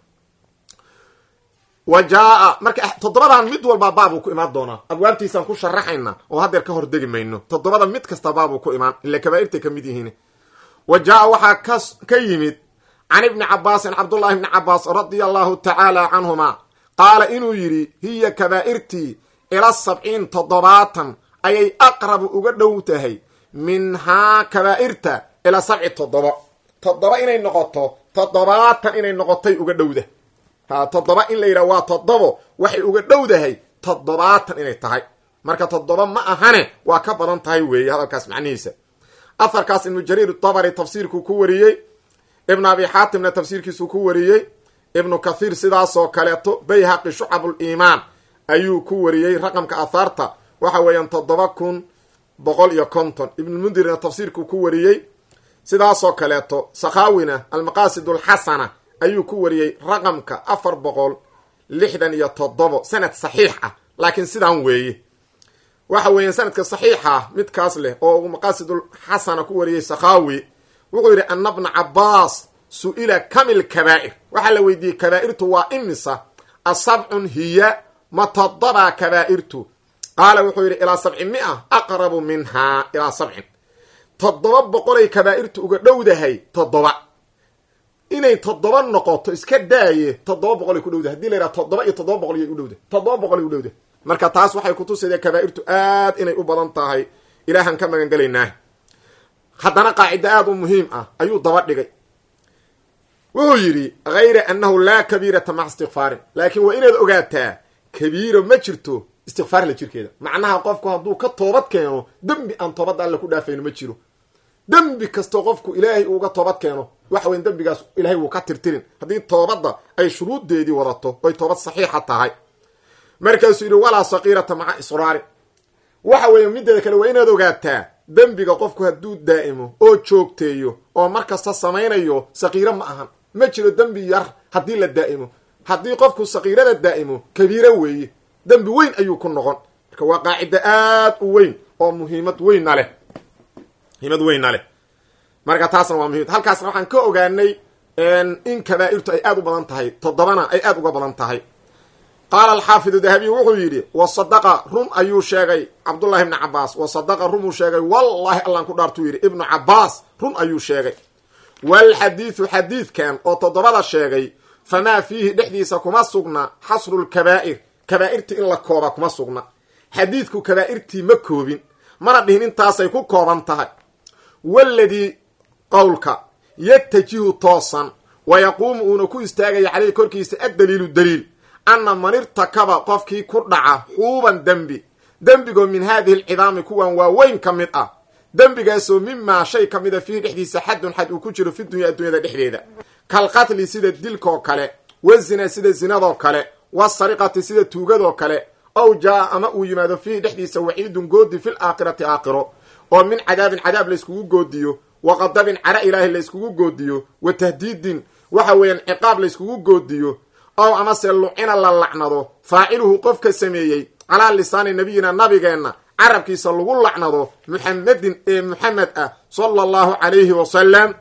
wa jaa marka toddobadan mid walba baabuu ku imaan doonaa abwaabtiisaan ku sharaxayna oo haddeer ka hor degi mayno toddobada mid kasta baabuu ku imaan ila kabaa'irtay ka mid yihiin wa jaa waxaa ka ka yimid can ibni cabaasin cabdullahi ibni cabaas radia allahu tacaala canhuma qaala inuu yidhi hiya kabaa'irtii ila sabciin toddobaatan ayay aqrabu uga dhow tahay minhaa kabaa'irta ila sabci toddoba toddoba inay noqoto toddobaatan inay noqotay uga dhowda ha toddoba in la yidhaha waa toddobo waxay uga dhowdahay toddobaatan inay tahay marka toddoba ma ahane waa ka badan tahay weeye hadalkaas macnihiisa aharkaas ibnu jariir dabari tafsiirkuu ku wariyey ibnu abi xaatimna tafsiirkiisuu ku wariyey ibnu kathiir sidaasoo kaleeto bayhaqi shucabuliimaan ayuu ku wariyey raqamka ahaarta waxa weeyaan toddoba kun boqol iyo konton ibnulmundirna tafsiirkuu ku wariyey sidaasoo kaleeto sakhaawina almaqaasid alxasana ayuu ku wariyey raqamka afar boqol lixdan iyo toddobo sanad saxiix ah laakiin sidaan weeye waxa weeyaan sanadka saxiixa midkaas leh oo maqaasidulxasana ku wariyey sakhaawi wuxuu yidhi ana bna cabaas su-ila kamil kabaa'ir waxaa la weydiiyey kabaa'irtu waa imisa asabcun hiya ma toddoba kabaa'irtu qaala wuxuu yidhi ilaa sabci mia aqrabu minhaa ilaa sabcin toddoba boqolay kabaa'irtu uga dhowdahay toddoba inay toddoba noqoto iska daaye toddoba boqolay ku dhowdahay hadii la yidhaha toddoba iyo toddoba boqol yay u dhowdahay toddoba boqolay u dhowdahay marka taas waxay kutusaydaa kabaa'irtu aad inay u badan tahay ilaahan ka magan gelaynaa haddana qaacida aada u muhiim ah ayuu daba dhigay wuxuu yidhi hayra annahu laa kabiirata maca istikfaarin laakiin waa inaad ogaataa kabiiro ma jirto istikfaar la jirkeeda macnaha qofku hadduu ka toobad keeno dembi aan toobadda alle ku dhaafayno ma jiro dembi kastoo qofku ilaahay uuga toobad keeno waxa weyn dembigaas ilaahay wuu ka tirtirin haddii toobadda ay shuruuddeedii wadato oy toobad saxiixa tahay markaasuu yidhi walaa saqiirata maca israari waxa weeye mideeda kale waa inaad ogaataa dembiga qofku hadduu daa'imo oo joogteeyo oo mar kasta samaynayo saqiiro ma ahan ma jiro dembi yar haddii la daa'imo haddii qofku saqiirada daa'imo kabiiro weeye dembi weyn ayuu ku noqon marka waa qaacida aad u weyn oo muhiimad weynna leh muhiimad weynna leh marka taasna waa muhiim halkaasna waxaan ka ogaanay in kabaa'irtu ay aad u badan tahay toddobana ay aad uga badan tahay qaala alxaafidu dahabiy wuxuu yidhi wa sadaqa run ayuu sheegay cabdullahi ibni cabaas wa sadaqa rumuu sheegay wallahi allaan ku dhaartuu yidhi ibnu cabaas run ayuu sheegay walxadiidu xadiidkan oo toddobada sheegay famaa fiihi dhexdiisa kuma sugna xasru lkabaa'ir kabaa'irtii in la kooba kuma sugna xadiidku kabaa'irtii ma koobin mana dhihin intaasay ku kooban tahay waladii qowlka yatajihu toosan wa yaquumu uuna ku istaagaya caleyhi korkiisa addaliilu daliil anna man irtakaba qofkii ku dhaca xuuban dembi dembigoo min haadihi alcidaami kuwan waaweyn ka mid ah dembigaasoo mimaa shay ka mida fiihi dhexdiisa xadun xad uu ku jiro fi dunya addunyada dhexdeeda kalqatli sida dilkaoo kale wazina sida zinadoo kale wasariqati sida tuugadoo kale ow jaa ama uu yimaado fiihi dhexdiisa waciidun goodi fil aakhirati aakhiro oo min cadaabin cadaab layskugu goodiyo wa qadabin cara ilaahi layskugu goodiyo wa tahdiidin waxa weeyaan ciqaab layskugu goodiyo ow amase lucina la lacnado faaciluhu qofka sameeyey calaa lisaani nabiyina nabigeenna carabkiisa lagu lacnado muxamedin ee muxamed ah sala allahu calayhi wasalam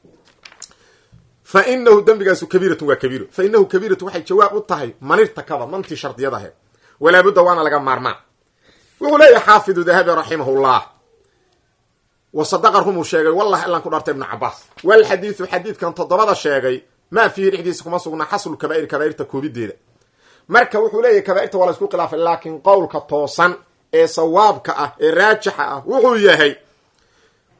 fa inahu dembigaasu kabiiratun waa kabiiro fa inahu kabiiratu waxay jawaab u tahay manirtakaba mantii shardiyad ahe walaabudda waana laga maarmaan wuxuu leeyahay xaafidu dahabi raximahullah wa sadaqa rumuu sheegay wallahi allaan ku dhaartay ibnu cabaas walxadiidu xadiidkan toddobada sheegay maa fiihi dhexdiisa kuma sugnaa xaslu kabaa'ir kabaa'irta koobideeda marka wuxuu leeyahay kabaa'irta waa la isku khilaafay laakiin qowlka toosan ee sawaabka ah ee raajixa ah wuxuu yahay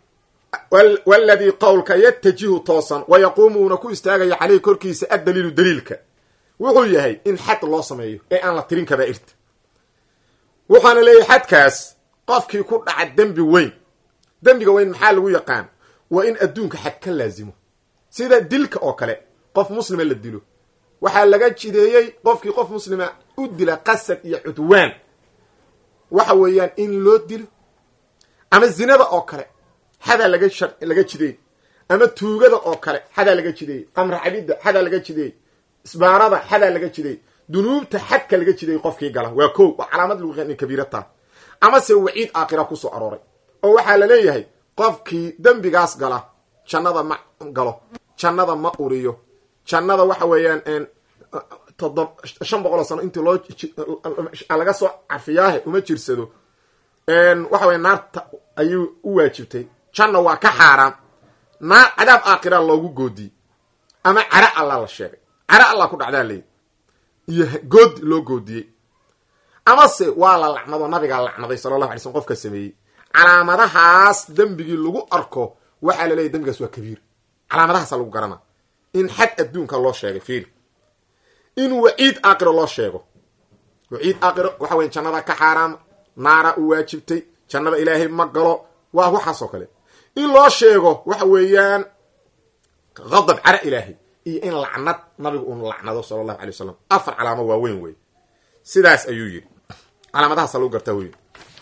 waladii qowlka yatajihu toosan wayaquumuuna ku istaagaya caleyhi korkiisa addaliilu daliilka wuxuu yahay in xad loo sameeyo ee aan la tirin kabaa'irta waxaana leeyahay xadkaas qofkii ku dhaca dembi weyn dembiga weyn maxaa lagu yaqaan waa in adduunka xad ka laazimo sida dilka oo kale qof muslima la dilo waxaa laga jideeyey qofkii qof muslima u dila qasad iyo cudwaan waxa weeyaan in loo dilo ama zinada oo kale xadaa laga laga jideeyey ama tuugada oo kale xadaa laga jideeyey qamra cabidda xadaa laga jideeyey isbaarada xadaa laga jideeyey dunuubta xadka laga jideeyey qofkii gala waa kow waa calaamad lagu yaqaan kabiirata ama se waciid aakhira ku soo arooray oo waxaa la leeyahay qofkii dembigaas gala jannada ma galo jannada ma uriyo jannada waxa weeyaan todob shan boqol sano intii loo laga soo carfiyaahe uma jirsado waxa weya naarta ayuu u waajibtay janna waa ka xaaraan naar cadaab aakhira loogu goodiyey ama cara allah la sheegay cara allah ku dhacdaa leey iyo good loo goodiyey amase waa la lacnado nabiga lacnaday sallallahu alayhi wasallam qofka sameeyey calaamadahaas dembigii lagu arko waxaa la leeyahay dembigaas waa kabiir calaamadahaas lagu garana in xad adduunka loo sheegay fiir in waciid aakhira loo sheego waciid aakhira waxa weyn jannada ka xaraam naara u waajibtay jannada ilaahay ma galo waa waxaas oo kale in loo sheego waxa weeyaan qadab cara ilaahay iyo in lacnad nabigu uu lacnado sallallahu alayhi wasallam afar calaamad waa weyn weey sidaas ayuu yiri calaamadahaas lagu gartaa weey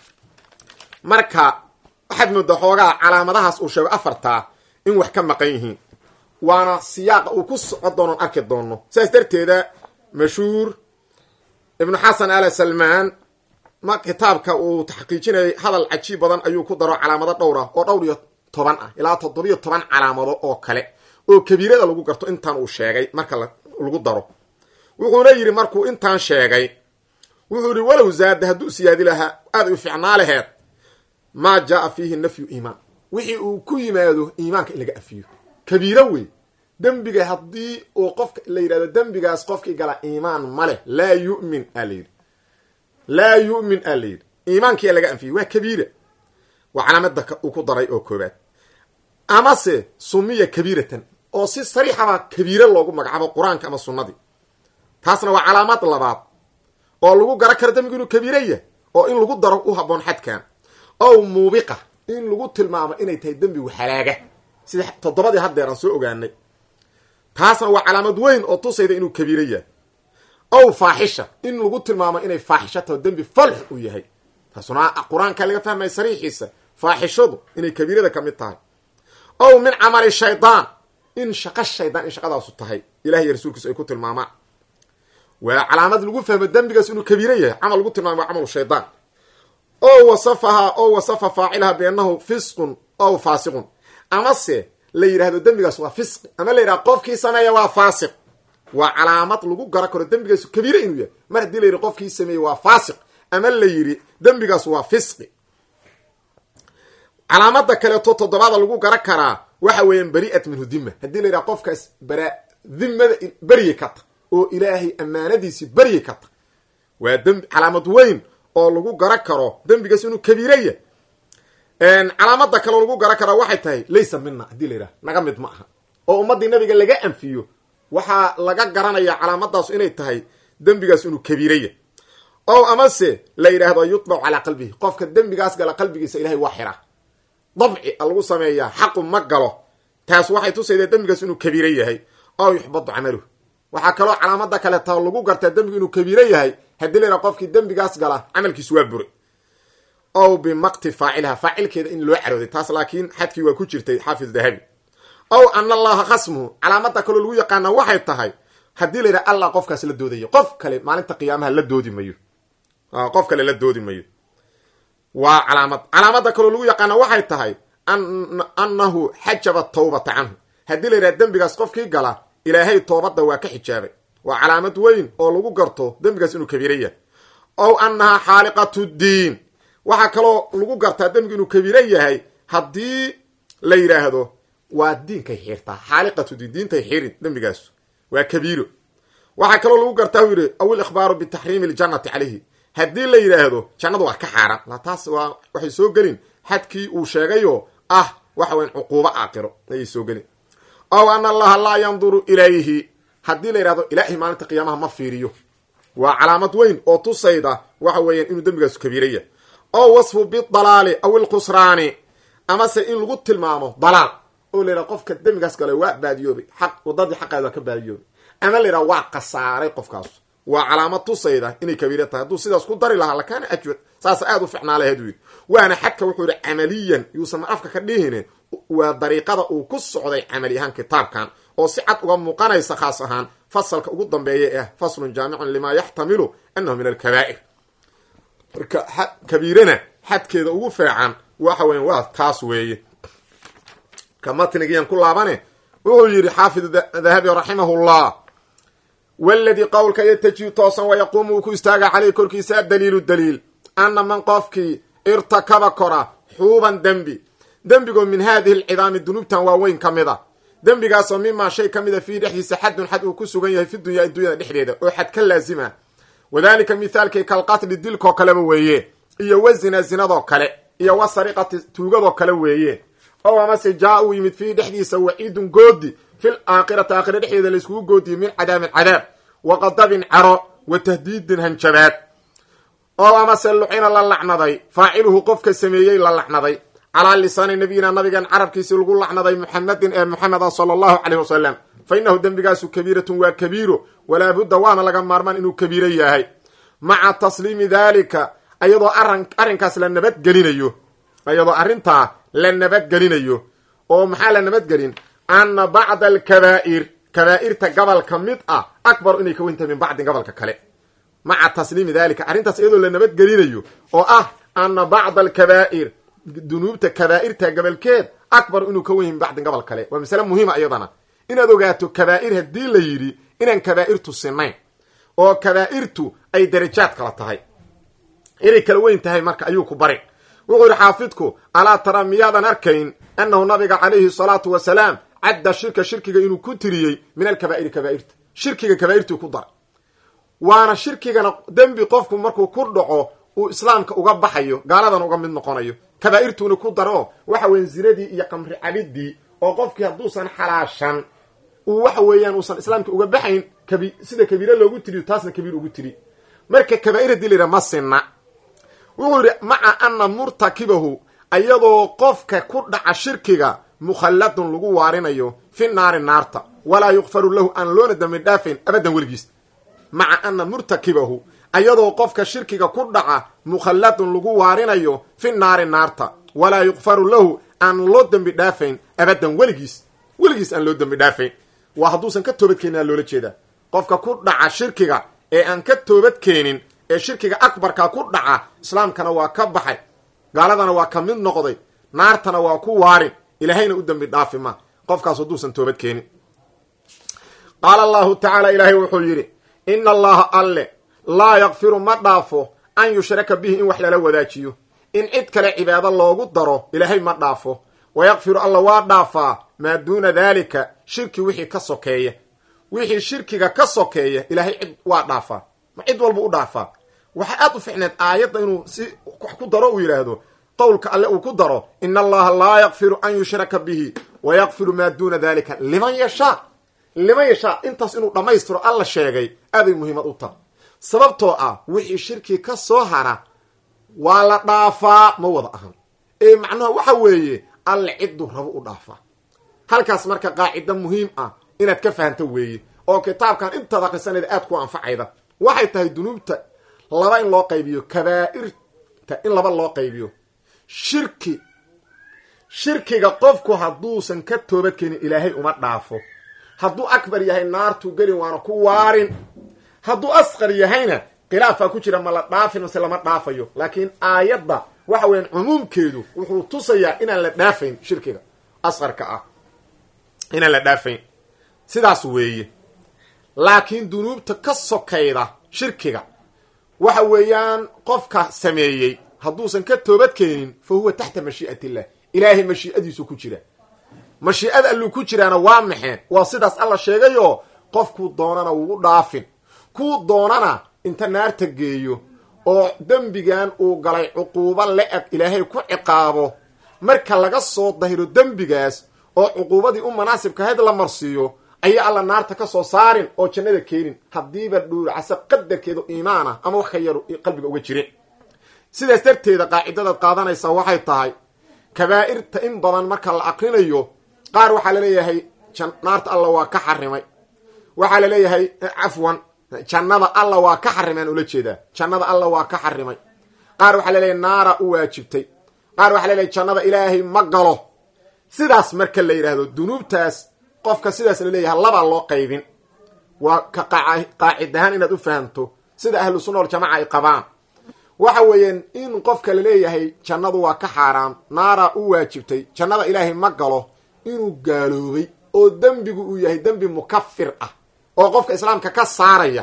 marka waxaad moodaa xoogaa calaamadahaas uu sheego afartaa in wax ka maqan yihiin waana siyaaqa uu ku socon doono arki doono saas darteeda mashhuur ibn xasan ala salman ma kitaabka uu taxqiijinay hadal cajiib badan ayuu ku daro calaamado dhowr ah oo dhowr iyo toban ah ilaa toddoba iyo toban calaamado oo kale oo kabiirada lagu garto intaan uu sheegay marka lagu daro wuxuuna yiri markuu intaan sheegay wuxuu yiri walow zaad haduu siyaadi lahaa aad u fiicnaa lahayd ma jaa fihi nafyu iimaan wixii uu ku yimaado iimaanka in laga afiyo kabiira wey dembiga haddii uu qofka la yidhahdo dembigaas qofkii gala iimaan male laa yu'min alayr laa yu'min alayr iimaankii laga anfiyey waa kabiira waa calaamada uu ku daray oo koobaad amase sumiya kabiiratan oo si sariixaba kabiira loogu magacaabo quraanka ama sunnadii taasna waa calaamad labaad oo lagu garan karo dembigu inuu kabiira yahay oo in lagu daro u haboon xadkan oo muubiqa in lagu tilmaamo inay tahay dembigu halaaga sida toddobadii haddeer aan soo ogaanay taasna waa calaamad weyn oo tusayda inuu kabiira yahay oo faaxisha in lagu tilmaamo inay faaxisha tahay dembi falx uu yahay taasna quraanka laga fahmay sariixiisa faaxishadu inay kabiirada kamid tahay oo min amali shaydaan in shaqa shaydaan in shaqadaas tahay ilaahay iyo rasuulkiisa ay ku tilmaamaan waa calaamad lagu fahmo dembigaas inuu kabiira yahay amal lagu tilmaamo amal shaydaan oo wasafaha oo wasafa faacilaha biannahu fisqun aw faasiqun ama se la yiraahdo dembigaas waa fisq ama la yiraahdo qofkii sameeya waa faasiq waa calaamad lagu garan karo dembigaas kabiira inuu yahay mar hadii la yiraahdo qofkii sameeya waa faasiq ama la yiri dembigaas waa fisq calaamada kale to toddobaada lagu garan karaa waxa weeyaan bari'at minhu dhimma hadii la yiraahdo qofkaas bara dhimmada bariye ka oo ilaahay amaanadiisi bariye ka waa dembi calaamad weyn oo lagu garan karo dembigaas inuu kabiira yahay een calaamada kale lagu garan karo waxay tahay laysa minna hadii la yiraahdo naga mid ma aha oo ummadii nabiga laga anfiyo waxa laga garanaya calaamadaas inay tahay dembigaas inuu kabiira yahay oo amase la yiraahdo yutba ala qalbihi qofka dembigaas gala qalbigiisa ilaahay waa xira dabci lagu sameeyaa xaqu ma galo taas waxay tusaydaa dembigaas inuu kabiira yahay oo yuxbadu amaluhu waxa kale calaamada kale taa lagu gartaa dembigu inuu kabiira yahay hadii la qofkii dembigaas gala amalkiisu waa buri oo bi maqti faacilaha faacilkeeda in loo carooday taas laakiin xadkii waa ku jirtay xaafid dahabi oo anna allaha khasmuhu calaamada kale lagu yaqaan waxay tahay hadii la yiraahdo allah qofkaas la doodayo qof kale maalinta qiyaamaha la doodi mayo ah qof kale la doodi mayo waa calaamad calaamada kale lagu yaqaan waxay tahay annahu hajaba tawbata anhu hadii la yiraahdo dembigaas qofkii gala ilaahay toobada waa ka xijaabay waa calaamad weyn oo lagu garto dembigaas inuu kabiira yahay oo annaha xaaliqatu diin waxa kale lagu gartaa dembigu inuu kabiira yahay hadii la yiraahdo waa diinka xirta xaaliqatu diinta xirid dembigaas waa kabiiro waxa kale lagu gartaa uu yiri awil ikhbaaru bi tahriim al jannati alayhi hadii la yiraahdo jannadu waa ka xaaraan la taas waa waxay soo galin xadkii uu sheegayo ah waxa weyn cuquubo aakhiro ayay soo gelin aw ana allaha laa yanduru ilayhi haddii la yidhahdo ilaahay maalinta qiyaamaha ma fiiriyo waa calaamad weyn oo tusayda waxa weeyaan inuu dembigaasu kabiiraya oo wasfu bidalaali aw ilkhusraani amase in lagu tilmaamo dalaal oo la yidhaha qofka dembigaas galay waa baadiyoobay xaq wadadii xaqeeda waa ka baadiyoobay ama la yidhaha waa khasaaray qofkaas waa calaamad tusayda inay kabiira tahay hadduu sidaas ku dari lahaa lakaana ajwad saas aad u ficnaa laheed wiil waana xadka wuxuu yidhi camaliyan yuusan afka ka dhihine waa dariiqada uu ku socday camali ahaan kitaabkan oo si cad uga muuqanaysa khaas ahaan fasalka ugu dambeeya ee ah faslun jaamicun limaa yaxtamilu annahu min alkabaa'ir marka kabiirana xadkeeda ugu feecan waxa weyan waa taas weeye ka matnigiyan ku laabane wuxuu yidhi xaafid dahabi raximahullah waladii qowlka yatajiyu toosan wayaquumu uu ku istaaga caleyh korkiisa adaliilu daliil ana man qofkii irtakaba kora xuuban dembi dembigoo min haadihi alcidaami dunuubtan waaweyn ka mid a dembigaasoo mimaa shay ka mida fiihi dhexdiisa xadun xad uu ku sugan yahay fi dunyaa adduunyada dhexdeeda oo xad ka laazima wadalika mithaalkii kalqatli dilkoo kaleba weeye iyo wa zina zinadoo kale iyo wa sariqati tuugadoo kale weeye oo amase jaa uu yimid fiihi dhexdiisa waciidun goodi fil aakhirati aakhira dhexdeeda layskugu goodiyey min cadaabin cadaab wa qadabin caro wa tahdiidin hanjabaad oo amase lucina la lacnaday faaciluhu qofka sameeyey la lacnaday calaa lisaani nabiyina nabigan carabkiisi lagu lacnaday muxamedin ee muxameda sala allahu caleyh wasalam fa innahu dembigaasu kabiiratun waa kabiiro walaa budda waana laga maarmaan inuu kabiiro yahay maca tasliimi daalika ayadoo aran arrinkaas la nabadgelinayo ayadoo arrintaa la nabadgelinayo oo maxaa la nabadgelin ana bacda alkabaa'ir kabaa'irta gobolka mid ah akbar inay ka weyntahay min bacdin gobolka kale maca tasliimi daalika arrintaas iyadoo la nabadgelinayo oo ah ana bacda alkabaa'ir dunuubta kabaa'irta gobolkeed akbar inuu ka weyn min bacdin gobol kale waa masale muhiima iyadana inaad ogaato kabaa'ir haddii la yidhi inaan kabaa'irtu sinayn oo kabaa'irtu ay darajaad kala tahay inay kala weyn tahay marka ayuu ku bari wuxuu yidhi xaafidku alaa tara miyaadan arkayn annahu nabiga calayhi salaatu wasalaam cadda shirka shirkiga inuu ku tiriyey min alkabaa'iri kabaa'irta shirkiga kabaa'irtuu ku daray waana shirkigana dembi qofku markuu ku dhaco uu islaamka uga baxayo gaaladan uga mid noqonayo kabaa'irtuuna ku daro waxa weyan zinadii iyo qamri cabidii oo qofkii hadduusan xalaashan uu waxa weeyaan uusan islaamka uga baxayn kabi sida kabiire loogu tiriyo taasna kabiir ugu tiri marka kabaa'ir hadii la yidhaha ma sinna wuxuu yidhi maca ana murtakibahu ayadoo qofka ku dhaca shirkiga mukhalladun lagu waarinayo fi naari naarta walaa yukfaru lahu aan loona dambi dhaafayn abadan weligiis maca ana murtakibahu ayadoo qofka shirkiga ku dhaca mukhalladun lagu waarinayo fi naari naarta walaa yukfaru lahu aan loo dembi dhaafayn abadan weligiis weligiis aan loo dembi dhaafayn waa hadduusan ka toobadkeenin aa loola jeedaa qofka ku dhaca shirkiga ee aan ka toobadkeenin ee shirkiga akbarka ku dhaca islaamkana waa ka baxay gaaladana waa ka mid noqday naartana waa ku waarin ilaahayna u dembi dhaafi ma qofkaas hadduusan toobadkeenin qaala allahu tacaala ilaahay wuxuu yidhi ina allaha alle laa yakfiru ma dhaafo an yushraka bihi in wax lala wadaajiyo in cid kale cibaado loogu daro ilaahay ma dhaafo wayakfiru alla waa dhaafaa maa duuna daalika shirki wixii ka sokeeya wixii shirkiga ka sokeeya ilaahay cid waa dhaafaa ma cid walba u dhaafaa waxaa aad u ficneed aayadda inuu si wax ku daro uu yidhaahdo qowlka alle uu ku daro ina allaha laa yakfiru an yushraka bihi wayakfiru maa duuna daalika liman yashaa liman yashaa intaas inuu dhammaystiro alla sheegay aaday muhiimad u taha sababtoo ah wixii shirki ka soo hara waa la dhaafaa ma wada ahan ee macnaha waxa weeye alle cidduu rabo u dhaafaa halkaas marka qaacido muhiim ah inaad ka fahanto weeye oo kitaabkan intaad akhrisanayda aad ku anfacayda waxay tahay dunuubta laba in loo qaybiyo kabaa'irta in laba loo qaybiyo shirki shirkiga qofku hadduusan ka toobadkeenin ilaahay uma dhaafo hadduu akbar yahay naartuu gelin waana ku waarin hadduu asqar yahayna khilaafaa ku jira ma la dhaafin mase lama dhaafayo laakiin aayadda waxa weeyaan cumuumkeedu wuxuu tusayaa inaan la dhaafayn shirkiga asqarka ah inaan la dhaafayn sidaas weeye laakiin dunuubta ka sokayda shirkiga waxa weeyaan qofka sameeyey hadduusan ka toobadkeenin fa huwa taxta mashii'at illah ilaahay mashii'adiisu ku jira mashii'ada alluu ku jiraana waa maxeen waa sidaas alla sheegayoo qofkuu doonana wuu dhaafin kuu doonana inta naarta geeyo oo dembigan uu galay cuquubo le-eg ilaahay ku ciqaabo marka laga soo dahiro dembigaas oo cuquubadii u munaasibka ahayd la marsiiyo ayaa alla naarta ka soo saarin oo jannada keenin haddiiba dhuurcasa qadarkeedu iimaana ama wax ka yaru qalbiga uga jirin sidaas darteeda qaacidadaad qaadanaysa waxay tahay kabaa'irta in badan marka la aqrinayo qaar waxaa laleeyahay naarta alla waa ka xarimay waxaa laleeyahay cafwan jannada alla waa ka xarimaan ula jeedaa jannada alla waa ka xarimay qaar waxaa laleeyahay naara u waajibtay qaar waxaa laleeyahay jannada ilaahay ma galo sidaas marka la yidhaahdo dunuubtaas qofka sidaas laleeyahay labaa loo qaybin waa ka qaacid ahaan inaad u fahamto sida ahlu sunna wal jamaca ay qabaan waxa weeyaan in qofka laleeyahay jannadu waa ka xaaraam naara u waajibtay jannada ilaahay ma galo inuu gaaloobay oo dembigu uu yahay dembi mukafir ah oo qofka islaamka ka saaraya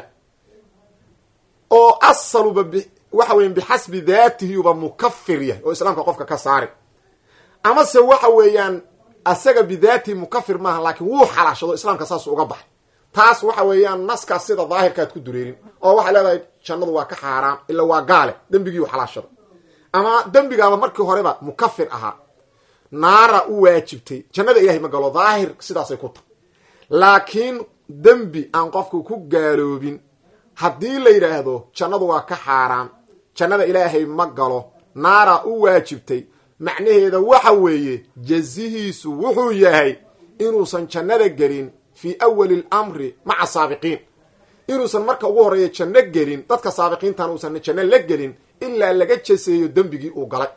oo asaluba waxa weyan bixasbi daatihi uba mukafir yahay oo islaamka qofka ka saari amase waxa weeyaan asaga bidaatihi mukafir maaha laakiin wuu xalaashado islaamka saas uga baxay taas waxa weeyaan naskaas sida daahirkaad ku dureerin oo waxaa leedahay jannadu waa ka xaaraam ila waa gaale dembigii u xalaashado ama dembigaaba markii horeba mukafir ahaa naara u waajibtay jannada ilahay ma galo daahir sidaasay ku tahay laakiin dembi aan qofku ku gaaloobin haddii la yidhaahdo jannadu waa ka xaaraam jannada ilaahay ma galo naara u waajibtay macnaheeda waxa weeye jazihiisu wuxuu yahay inuusan jannada gelin fii awali lamri maca saabiqiin inuusan marka ugu horreeya janno gelin dadka saabiqiintan uusan janno la gelin ilaa laga jaseeyo dembigii uu galay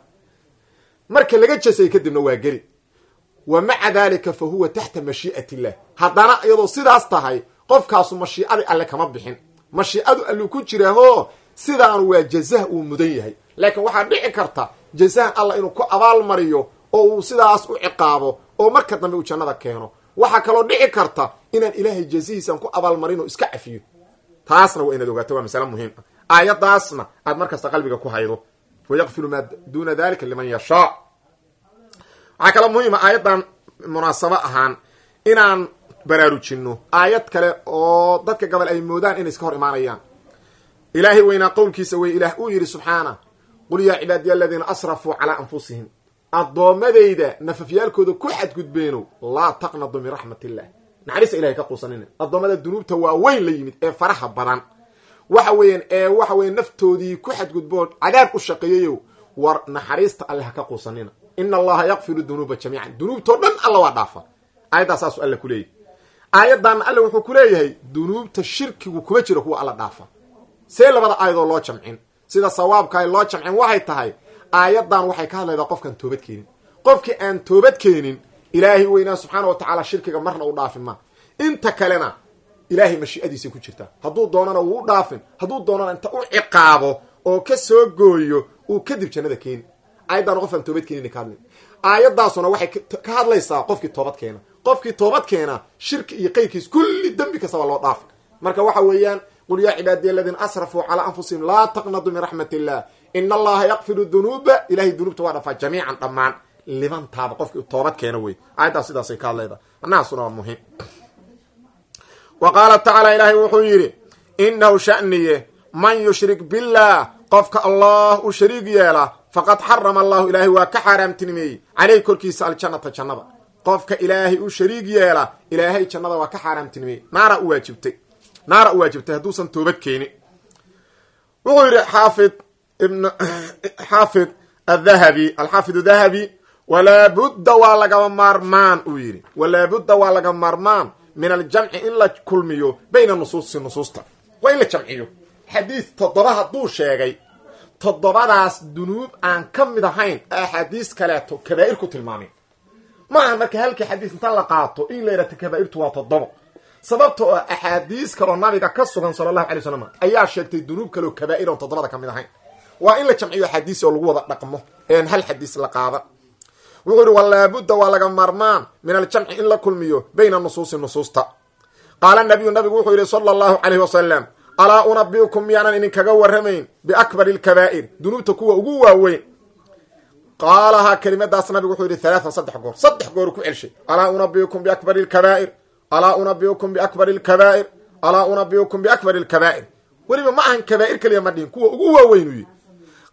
marka laga jaseeyo kadibna waa geli wa maca dalika fa huwa taxta mashii'at illah haddana iyadoo sidaas tahay qofkaasu mashiicadii alle kama bixin mashiicadu alluu ku jiraaho sidaanu waa jazaha uu mudan yahay laakiin waxaa dhici karta jazahan alla inuu ku abaalmariyo oo uu sidaas u ciqaabo oo marka dambe uu jannada keeno waxaa kaloo dhici karta inaan ilaahay jazihiisan ku abaalmarin oo iska cafiyo taasna waa inaad ogaato waa masale muhiim ah aayadaasna aad markasta qalbiga ku haydo wayaqfiru maa duuna dalika liman yashaa waxaa kaloo muhiima aayaddan munaasabo ahaan inaan baraarujinno aayad kale oo dadka gabal ay moodaan inay iska hor imaanayaan ilaahay weynaa qowlkiisa wey ilaah uu yidhi subxaana qul yaa cibaadiya aladiina asrafuu calaa anfusihim addoommadayda nafafyaalkooda ku xadgudbeenow laa taqnadu min raxmat illah naxariista ilahay ka quusanina addoommada dunuubta waa weyn la yimid ee faraha badan waxa weeyaan ee waxa weya naftoodii ku xadgudboon cadaab u shaqeeyayow war naxariista alle ha ka quusanina ina allaha yakfiru dunuuba jamiican dunuubtoo dhan alla waa dhaafa aayaddaa saasu alla kuleeyahy aayaddaana alle wuxuu ku leeyahay dunuubta shirkigu kuma jiro kuwa alla dhaafa see labada aayadoo loo jamcin sida sawaabka ay loo jamcin waxay tahay aayaddan waxay ka hadlaydaa qofkaan toobad keenin qofkii aan toobad keenin ilaahay weynaa subxaana wa tacaala shirkiga marna u dhaafin ma inta kalena ilaahay mashiicadiisay ku jirtaa hadduu doonana wuu u dhaafin hadduu doonana inta u ciqaabo oo ka soo gooyo uu kadib jannada keeni aayaddaana qofkaan toobad keenin ka hadlay aayaddaasuna waxay ka hadlaysaa qofkii toobad keena qofkii toobad keena shirki iyo qayrkiis kulli dembi kastaba loo dhaafi marka waxa weeyaan qul yaa cibaadiya aladiina asrafuu calaa anfusihim laa taqnaduu min raxmat illah ina allaha yakfiru dunuuba ilahay dunuubta waa dhafaa jamiican dhammaan libantaaba qofkii toobad keena wey aayaddaas sidaasay ka hadlayda annahaasuna waa muhiim wa qaala tacaala ilaahay wuxuu yidhi inahu sha'niye man yushrik billah qofka allah u shariig yeela faqad xarama allahu ilaahay waa ka xaaraamtinimeeyey caleyh korkiisa aljannata jannada qofka ilaahay u shariig yeela ilaahay jannada waa ka xaaraamtinimeeyey naara u waajibtay naara u waajibtay hadduusan toobad keenin wuxuu yidhi xaafid ibn xaafid adhahabi alxaafid dahabi walaa budda waa lagama maarmaan uu yidhi walaa budda waa laga maarmaan min aljamci in la kulmiyo bayna nusuusi nusuusta waa in la jamciyo xadiis toddoba hadduu sheegay toddobadaas dunuub aan ka mid ahayn axaadiis kaleeto kabaa'ir ku tilmaameen ma aha marka halkii xadiis inta la qaato in la yidhahto kabaa'irtu waa toddobo sababta oo axaadiis kaloo nabiga ka sugan sala allahu alay wasalam ayaa sheegtay dunuub kaleo kabaa'ir oon toddobada ka mid ahayn waa in la jamciyo axaadiis oo lagu wada dhaqmo een hal xadiis la qaada wuxuu ihi walaabudda waa laga maarmaan min aljamci in la kulmiyo bayna nusuusi nusuusta qaala nabiyu nabigu wuxuu yidhi sala allahu calayhi wasalam alaa unabiukum miyaanan idinkaga warramayn biakbari alkabaa'ir dunuubta kuwa ugu waaweyn qaalahaa kelimadaas nabigu wuxuu yidhi halaatan saddex goor saddex gooru ku celshay alaa unabiukum biakbari alkabaa'ir alaa unabiukum biakbari alkabaa'ir alaa unabiukum biakbari alkabaa'ir weliba ma ahan kabaa'ir keliya ma dhihin kuwa ugu waaweyn u yidhi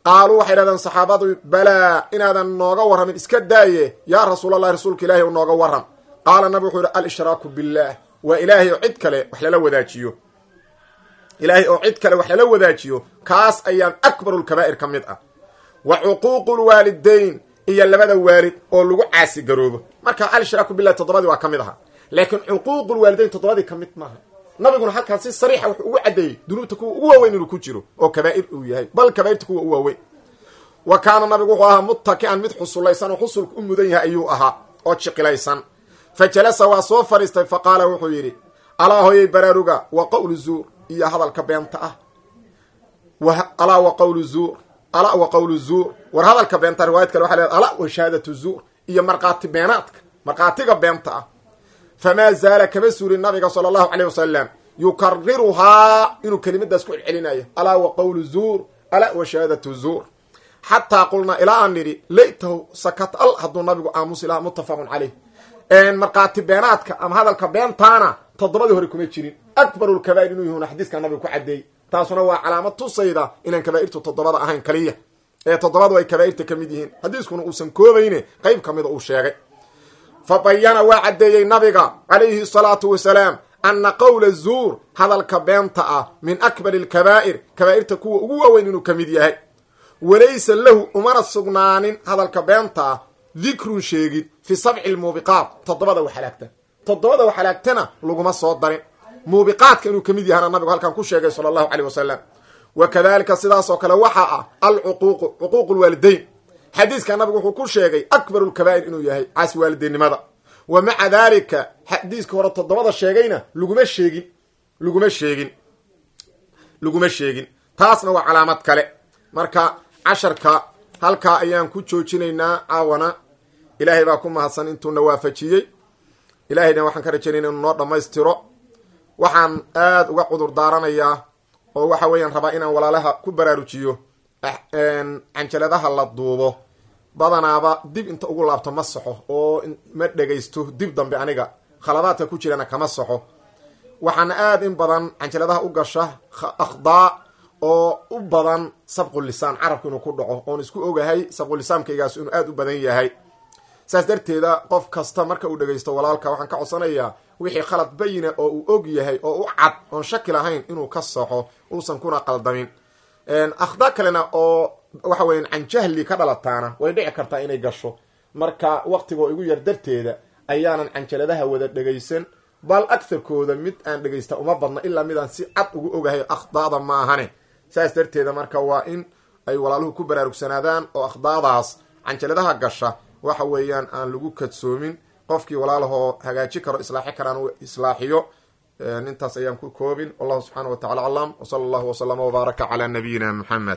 qaaluu waxay dhahdeen saxaabadu balaa inaadan nooga warramin iska daaye yaa rasuulallahi rasuulka ilaahi u nooga warram qaala nabi wuxuu yihi al-ishraaku billaah waa ilaahay oo cid kale wax lala wadaajiyo ilaahay oo cid kale wax lala wadaajiyo kaas ayaan akbarulkabaa'ir ka mid ah wa cuquuqulwaalidayn iyo labada waalid oo lagu caasi garoobo marka al-ishraaku billahi toddobadii waa ka mid aha laakiin cuquuqulwaalidayn toddobadii ka mid maaha nabiguna halkaan si sariixa wuxuu ugu caddeeyey dunuubta kuwa ugu waaweyn inuu ku jiro oo kabaa'ir uu yahay bal kabaa'irta kuwa u waaweyn wa kaana nabigu wuxuu ahaa muttaki'an mid xusulaysan oo xusulka u mudan yahay ayuu ahaa oo jiqilaysan fa jalasa waa soo fadhiistay fa qaala wuxuu yidhi alaa hooyay baraaruga wa qawlu zuur iyo hadalka beenta ah alaa wa qawlu zuur alaa wa qawlu zuur war hadalka beenta riwaayad kale waxa leedahay alaa wa shahaadatu zuur iyo markhaati beenaadka markhaatiga beenta ah famaa zaala kama suulin nabiga sala allahu calayh wasalam yukariruhaa inuu kelimadaas ku celcelinayo alaa wa qawlu zuur alaa wa shahaadatu zuur xataa qulnaa ilaa aan nidhi laytahu sakat al hadduu nabigu aamusi lahaa muttafaqun caleyh markhaati beenaadka ama hadalka beentaana toddobadii hore kuma jirin akbarulkabaa'ir inuu yahuuna xadiiskaa nabiga ku caddeeyey taasuna waa calaamad tusayda inaan kabaa'irtu toddobada ahayn kaliya ee toddobadu ay kabaa'irta ka mid yihiin xadiiskuna uusan koobayne qayb ka mida uu sheegay fa bayana waa caddeeyey nabiga calayhi salaatu wasalaam anna qawla zuur hadalka beenta ah min akbari alkabaa'ir kabaa'irta kuwa ugu waaweyn inuu ka mid yahay walaysa lahu umana sugnaanin hadalka beenta ah dikrun sheegid fi sabci lmuubiqaat toddobada wax halaagta toddobada wax halaagtana laguma soo darin muubiqaadka inuu ka mid yahana nabigu halkan ku sheegay sala allahu caleyh wasalam wa kadalika sidaas oo kale waxaa ah alcuquuqu cuquuqu lwaalidayn xadiiska nabigu wuxuu ku sheegay akbaru lkabaa'ir inuu yahay caasi waalidaynimada wa maca daalika xadiiska hore toddobada sheegayna laguma sheegin laguma sheegin laguma sheegin taasna waa calaamad kale marka casharka halkaa ayaan ku joojinaynaa caawana ilaahay baa ku mahadsan intuuna waafajiyey ilaahayna waxaan ka rajaynayna inuu noo dhammaystiro waxaan aada uga cudur daaranayaa oo waxa weeyaan rabaa inaan walaalaha ku baraarujiyo canjaladaha la duubo badanaaba dib inta ugu laabto ma saxo oo ma dhegaysto dib dambe aniga khaladaadka ku jirana kama saxo waxaana aada in badan canjaladaha u gasha akhdaa oo u badan sabqulisaan carabka inuu ku dhaco oon isku ogahay sabqulisaamkaygaas inuu aada u badan yahay saas darteeda qof kasta marka uu dhegaysto walaalka waxaan ka codsanayaa wixii khalad bayina oo uu og yahay oo u cad oon shaki lahayn inuu ka saxo uusan kuna qaldamin akhdaa kalena oo waxa weyan can jahli ka dhalataana way dhici kartaa inay gasho marka waqtigoo igu yar darteeda ayaanan canjaladaha wada dhegaysan bal agtarkooda mid aan dhegaysta uma badna ilaa midaan si cad ugu ogahay akhdaada ma ahane saas darteeda marka waa in ay walaaluhu ku baraarugsanaadaan oo akhdaadaas canjaladaha gasha waxa weeyaan aan lagu kadsoomin qofkii walaalahoo hagaaji karo islaaxi karaan u islaaxiyo intaas ayaan ku koobin wallahu subxaana wa tacala aclam wsala allahu waslama wbaaraka calaa nabiyina muxamed